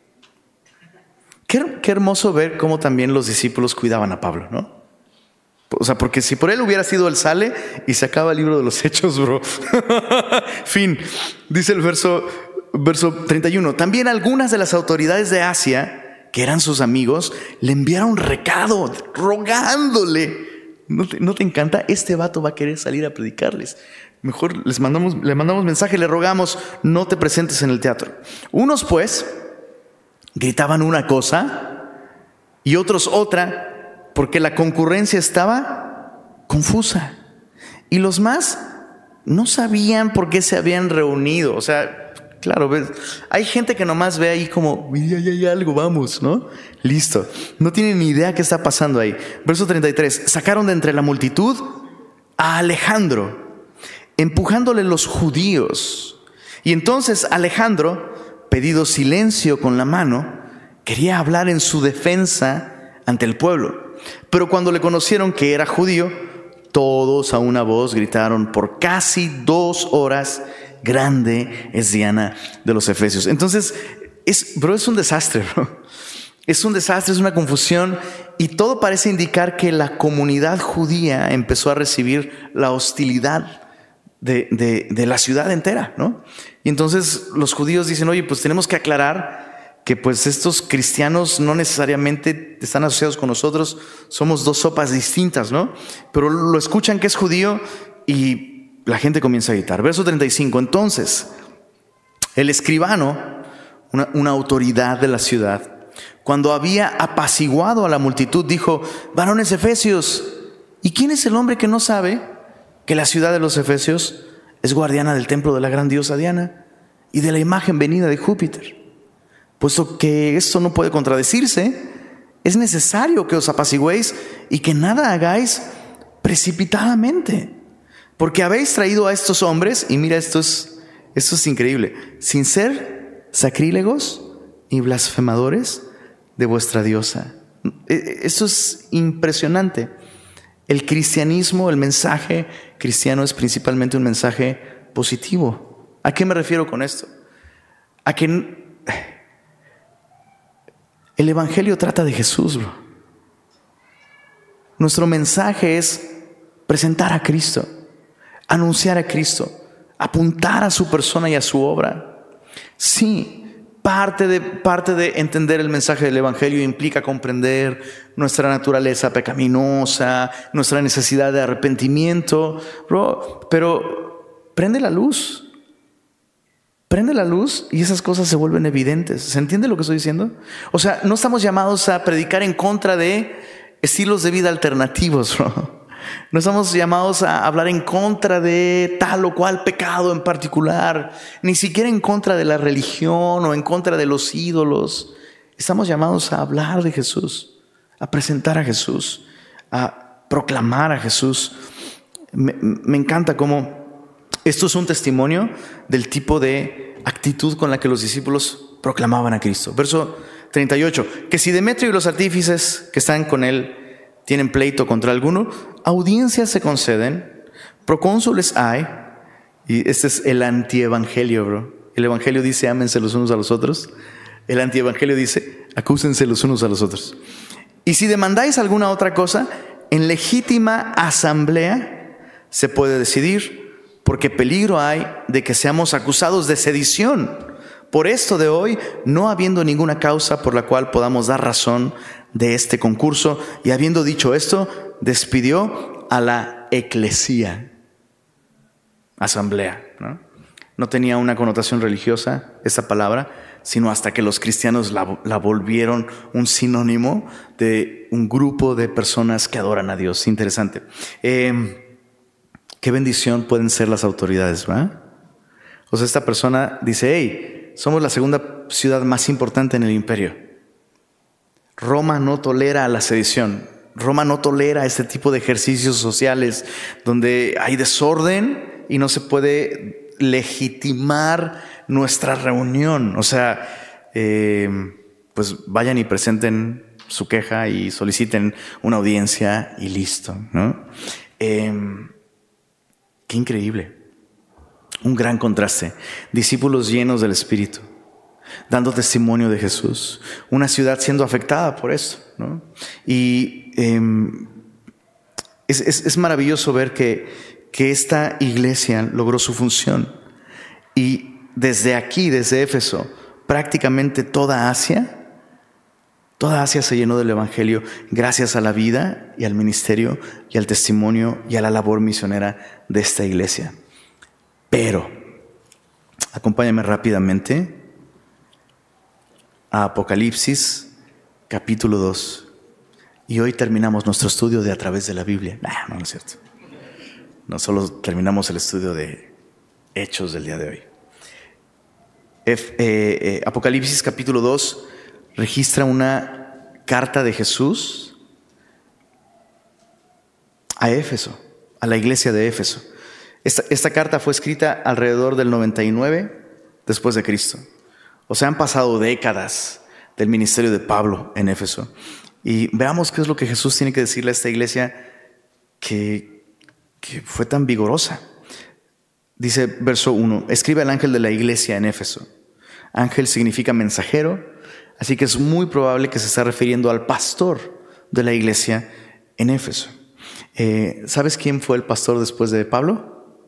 Qué hermoso ver cómo también los discípulos cuidaban a Pablo, ¿no? O sea, porque si por él hubiera sido él sale y se acaba el libro de los Hechos, bro. Fin. Dice el verso 31. También algunas de las autoridades de Asia, que eran sus amigos, le enviaron recado rogándole. ¿No te encanta? Este vato va a querer salir a predicarles. Mejor le mandamos mensaje, le rogamos, no te presentes en el teatro. Unos pues gritaban una cosa y otros otra, porque la concurrencia estaba confusa. Y los más no sabían por qué se habían reunido. O sea, claro, ¿ves? Hay gente que nomás ve ahí como, ya hay algo, vamos, ¿no? Listo. No tienen ni idea qué está pasando ahí. Verso 33. Sacaron de entre la multitud a Alejandro, empujándole los judíos. Y entonces Alejandro, pedido silencio con la mano, quería hablar en su defensa ante el pueblo. Pero cuando le conocieron que era judío, todos a una voz gritaron por casi 2 horas, grande es Diana de los Efesios. Entonces, es un desastre, bro. Es un desastre, es una confusión. Y todo parece indicar que la comunidad judía empezó a recibir la hostilidad de la ciudad entera, ¿no? Y entonces los judíos dicen, oye, pues tenemos que aclarar que pues estos cristianos no necesariamente están asociados con nosotros, somos 2 sopas distintas, ¿no? Pero lo escuchan que es judío y la gente comienza a gritar. Verso 35, entonces el escribano, una autoridad de la ciudad, cuando había apaciguado a la multitud, dijo, varones efesios, ¿y quién es el hombre que no sabe que la ciudad de los Efesios es guardiana del templo de la gran diosa Diana y de la imagen venida de Júpiter? Puesto que esto no puede contradecirse, es necesario que os apaciguéis y que nada hagáis precipitadamente, porque habéis traído a estos hombres, y mira, esto es increíble, sin ser sacrílegos y blasfemadores de vuestra diosa. Esto es impresionante. El cristianismo, el mensaje cristiano es principalmente un mensaje positivo. ¿A qué me refiero con esto? A que el evangelio trata de Jesús, bro. Nuestro mensaje es presentar a Cristo, anunciar a Cristo, apuntar a su persona y a su obra. Sí, parte de entender el mensaje del evangelio implica comprender nuestra naturaleza pecaminosa, nuestra necesidad de arrepentimiento, bro, pero prende la luz y esas cosas se vuelven evidentes. ¿Se entiende lo que estoy diciendo? O sea, no estamos llamados a predicar en contra de estilos de vida alternativos, bro. No estamos llamados a hablar en contra de tal o cual pecado en particular, ni siquiera en contra de la religión o en contra de los ídolos. Estamos llamados a hablar de Jesús, a presentar a Jesús, a proclamar a Jesús. Me encanta cómo esto es un testimonio del tipo de actitud con la que los discípulos proclamaban a Cristo. Verso 38, que si Demetrio y los artífices que están con él tienen pleito contra alguno, audiencias se conceden, procónsules hay, y este es el antievangelio, bro. El evangelio dice ámense los unos a los otros, el antievangelio dice acúsense los unos a los otros. Y si demandáis alguna otra cosa, en legítima asamblea se puede decidir, porque peligro hay de que seamos acusados de sedición por esto de hoy, no habiendo ninguna causa por la cual podamos dar razón de este concurso. Y habiendo dicho esto, despidió a la eclesía, asamblea, ¿no? No tenía una connotación religiosa esta palabra, sino hasta que los cristianos la volvieron un sinónimo de un grupo de personas que adoran a Dios. Interesante. Qué bendición pueden ser las autoridades, ¿verdad? O sea, esta persona dice, hey, somos la segunda ciudad más importante en el imperio. Roma no tolera la sedición. Roma no tolera este tipo de ejercicios sociales donde hay desorden y no se puede legitimar nuestra reunión. O sea, pues vayan y presenten su queja y soliciten una audiencia y listo, ¿no? Qué increíble. Un gran contraste. Discípulos llenos del Espíritu, dando testimonio de Jesús. Una ciudad siendo afectada por esto, ¿no? Y es maravilloso ver que esta iglesia logró su función. Y desde aquí, desde Éfeso, prácticamente toda Asia se llenó del Evangelio gracias a la vida y al ministerio y al testimonio y a la labor misionera de esta iglesia. Pero, acompáñame rápidamente a Apocalipsis, capítulo 2. Y hoy terminamos nuestro estudio de A través de la Biblia. No es cierto. No solo terminamos el estudio de Hechos del día de hoy. Apocalipsis, capítulo 2, registra una carta de Jesús a Éfeso, a la iglesia de Éfeso. Esta carta fue escrita alrededor del 99 después de Cristo. O sea, han pasado décadas del ministerio de Pablo en Éfeso. Y veamos qué es lo que Jesús tiene que decirle a esta iglesia que fue tan vigorosa. Dice verso 1, escribe al ángel de la iglesia en Éfeso. Ángel significa mensajero, así que es muy probable que se está refiriendo al pastor de la iglesia en Éfeso. ¿Sabes quién fue el pastor después de Pablo?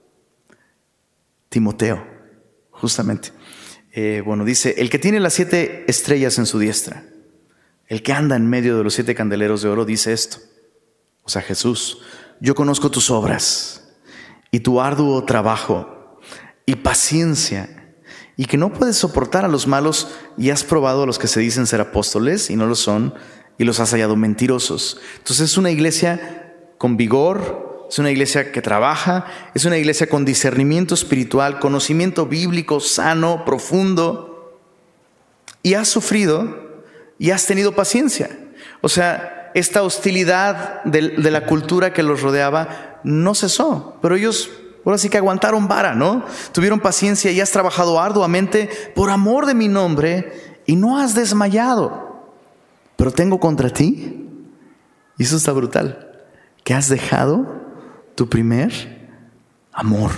Timoteo, justamente. Dice, el que tiene las 7 estrellas en su diestra, el que anda en medio de los 7 candeleros de oro, dice esto. O sea, Jesús, yo conozco tus obras y tu arduo trabajo y paciencia, y que no puedes soportar a los malos, y has probado a los que se dicen ser apóstoles y no lo son, y los has hallado mentirosos. Entonces es una iglesia con vigor, es una iglesia que trabaja, es una iglesia con discernimiento espiritual, conocimiento bíblico sano, profundo, y has sufrido y has tenido paciencia. O sea, esta hostilidad de la cultura que los rodeaba no cesó, pero ellos ahora sí que aguantaron vara, ¿no? Tuvieron paciencia y has trabajado arduamente por amor de mi nombre y no has desmayado. Pero tengo contra ti, y eso está brutal, que has dejado tu primer amor.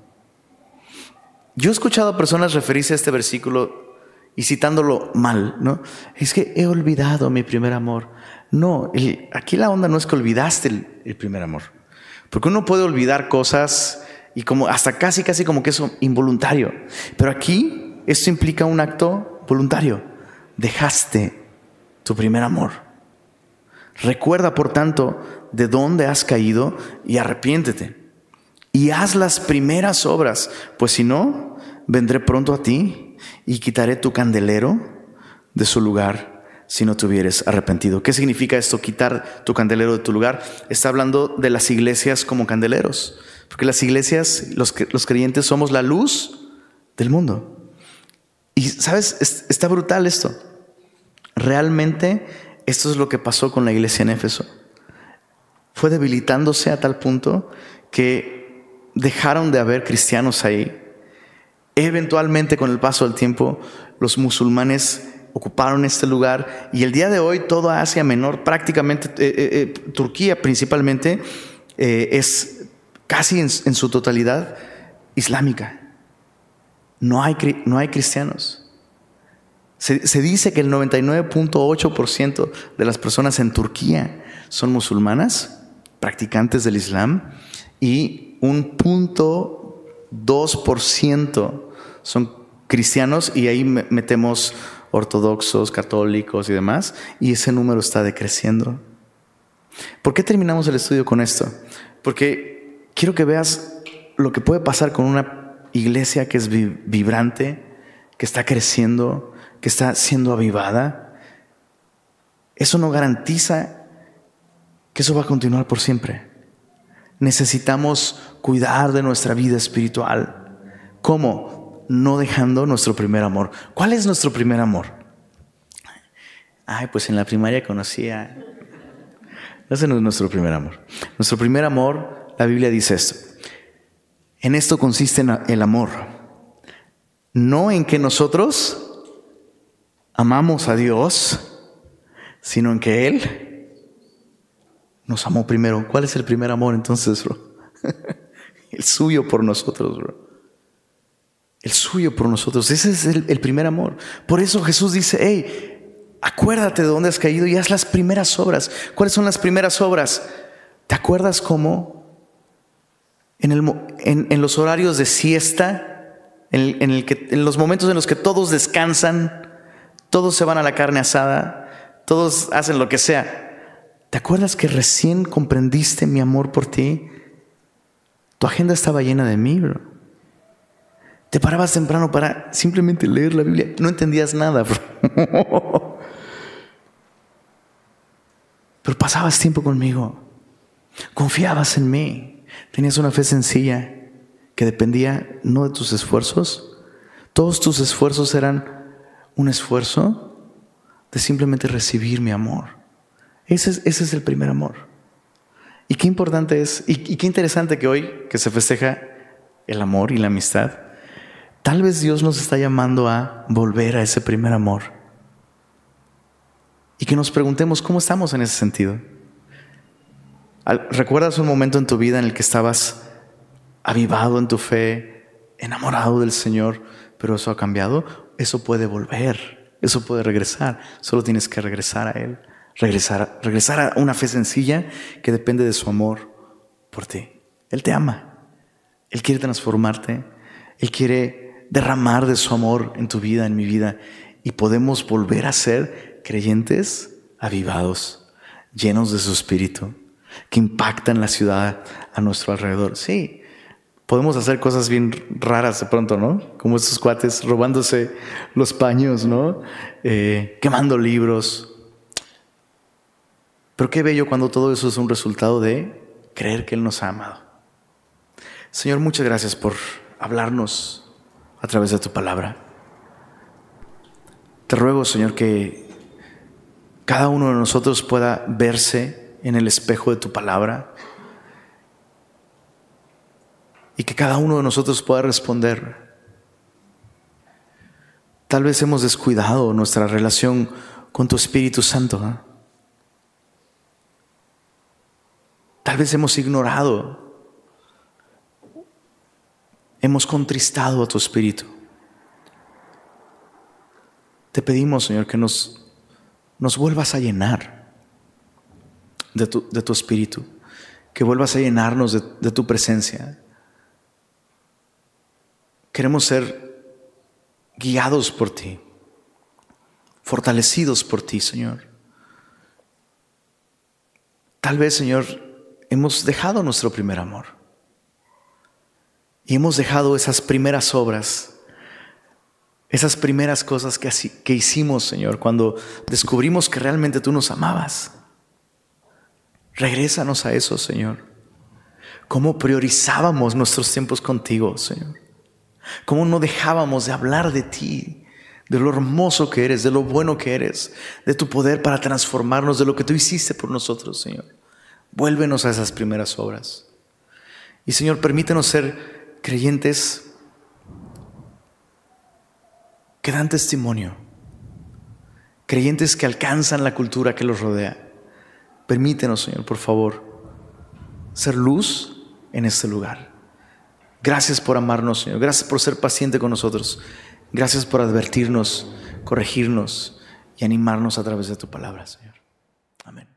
Yo he escuchado a personas referirse a este versículo y citándolo mal, ¿no? Es que he olvidado mi primer amor. No, aquí la onda no es que olvidaste el primer amor, porque uno puede olvidar cosas y como hasta casi como que es involuntario, pero aquí esto implica un acto voluntario. Dejaste tu primer amor. Recuerda, por tanto, de dónde has caído y arrepiéntete y haz las primeras obras, pues si no, vendré pronto a ti y quitaré tu candelero de su lugar si no te hubieres arrepentido. ¿Qué significa esto, quitar tu candelero de tu lugar? Está hablando de las iglesias como candeleros, porque las iglesias, los creyentes, somos la luz del mundo. Y ¿sabes? Está brutal esto. Realmente esto es lo que pasó con la iglesia en Éfeso. Fue debilitándose a tal punto que dejaron de haber cristianos ahí. Eventualmente, con el paso del tiempo, los musulmanes ocuparon este lugar, y el día de hoy toda Asia Menor, prácticamente Turquía principalmente, es casi en su totalidad islámica. No hay cristianos. Se dice que el 99.8% de las personas en Turquía son musulmanas, practicantes del Islam y un 0.2% son cristianos, y ahí metemos ortodoxos, católicos y demás, y ese número está decreciendo. ¿Por qué terminamos el estudio con esto? Porque quiero que veas lo que puede pasar con una iglesia que es vibrante, que está creciendo, que está siendo avivada. Eso no garantiza que eso va a continuar por siempre. Necesitamos cuidar de nuestra vida espiritual. ¿Cómo? No dejando nuestro primer amor. ¿Cuál es nuestro primer amor? Pues en la primaria conocía. Ese no es nuestro primer amor. Nuestro primer amor, la Biblia dice esto: en esto consiste el amor, no en que nosotros amamos a Dios, sino en que Él nos amó primero. ¿Cuál es el primer amor entonces, bro? El suyo por nosotros, bro. El suyo por nosotros. Ese es el primer amor. Por eso Jesús dice: hey, acuérdate de dónde has caído y haz las primeras obras. ¿Cuáles son las primeras obras? ¿Te acuerdas cómo en los horarios de siesta, en los momentos en los que todos descansan, todos se van a la carne asada, todos hacen lo que sea? ¿Te acuerdas que recién comprendiste mi amor por ti? Tu agenda estaba llena de mí, bro. Te parabas temprano para simplemente leer la Biblia. No entendías nada, bro. Pero pasabas tiempo conmigo. Confiabas en mí. Tenías una fe sencilla que dependía no de tus esfuerzos. Todos tus esfuerzos eran un esfuerzo de simplemente recibir mi amor. Ese es el primer amor. Y qué importante es, y qué interesante que hoy, que se festeja el amor y la amistad, tal vez Dios nos está llamando a volver a ese primer amor. Y que nos preguntemos cómo estamos en ese sentido. ¿Recuerdas un momento en tu vida en el que estabas avivado en tu fe, enamorado del Señor, pero eso ha cambiado? Eso puede volver, eso puede regresar. Solo tienes que regresar a Él. Regresar a una fe sencilla que depende de su amor por ti. Él te ama. Él quiere transformarte. Él quiere derramar de su amor en tu vida, en mi vida. Y podemos volver a ser creyentes avivados, llenos de su espíritu, que impactan la ciudad a nuestro alrededor. Sí, podemos hacer cosas bien raras de pronto, ¿no? Como estos cuates robándose los paños, ¿no? Quemando libros. Pero qué bello cuando todo eso es un resultado de creer que Él nos ha amado. Señor, muchas gracias por hablarnos a través de tu palabra. Te ruego, Señor, que cada uno de nosotros pueda verse en el espejo de tu palabra y que cada uno de nosotros pueda responder. Tal vez hemos descuidado nuestra relación con tu Espíritu Santo, ¿eh? Tal vez hemos ignorado, hemos contristado a tu Espíritu. Te pedimos, Señor, que nos vuelvas a llenar de tu Espíritu, que vuelvas a llenarnos de tu presencia. Queremos ser guiados por ti, fortalecidos por ti, Señor. Tal vez, Señor, hemos dejado nuestro primer amor y hemos dejado esas primeras obras, esas primeras cosas que hicimos, Señor, cuando descubrimos que realmente tú nos amabas. Regrésanos a eso, Señor. Cómo priorizábamos nuestros tiempos contigo, Señor. Cómo no dejábamos de hablar de ti, de lo hermoso que eres, de lo bueno que eres, de tu poder para transformarnos, de lo que tú hiciste por nosotros, Señor. Vuélvenos a esas primeras obras. Y, Señor, permítenos ser creyentes que dan testimonio, creyentes que alcanzan la cultura que los rodea. Permítenos, Señor, por favor, ser luz en este lugar. Gracias por amarnos, Señor. Gracias por ser paciente con nosotros. Gracias por advertirnos, corregirnos y animarnos a través de tu palabra, Señor. Amén.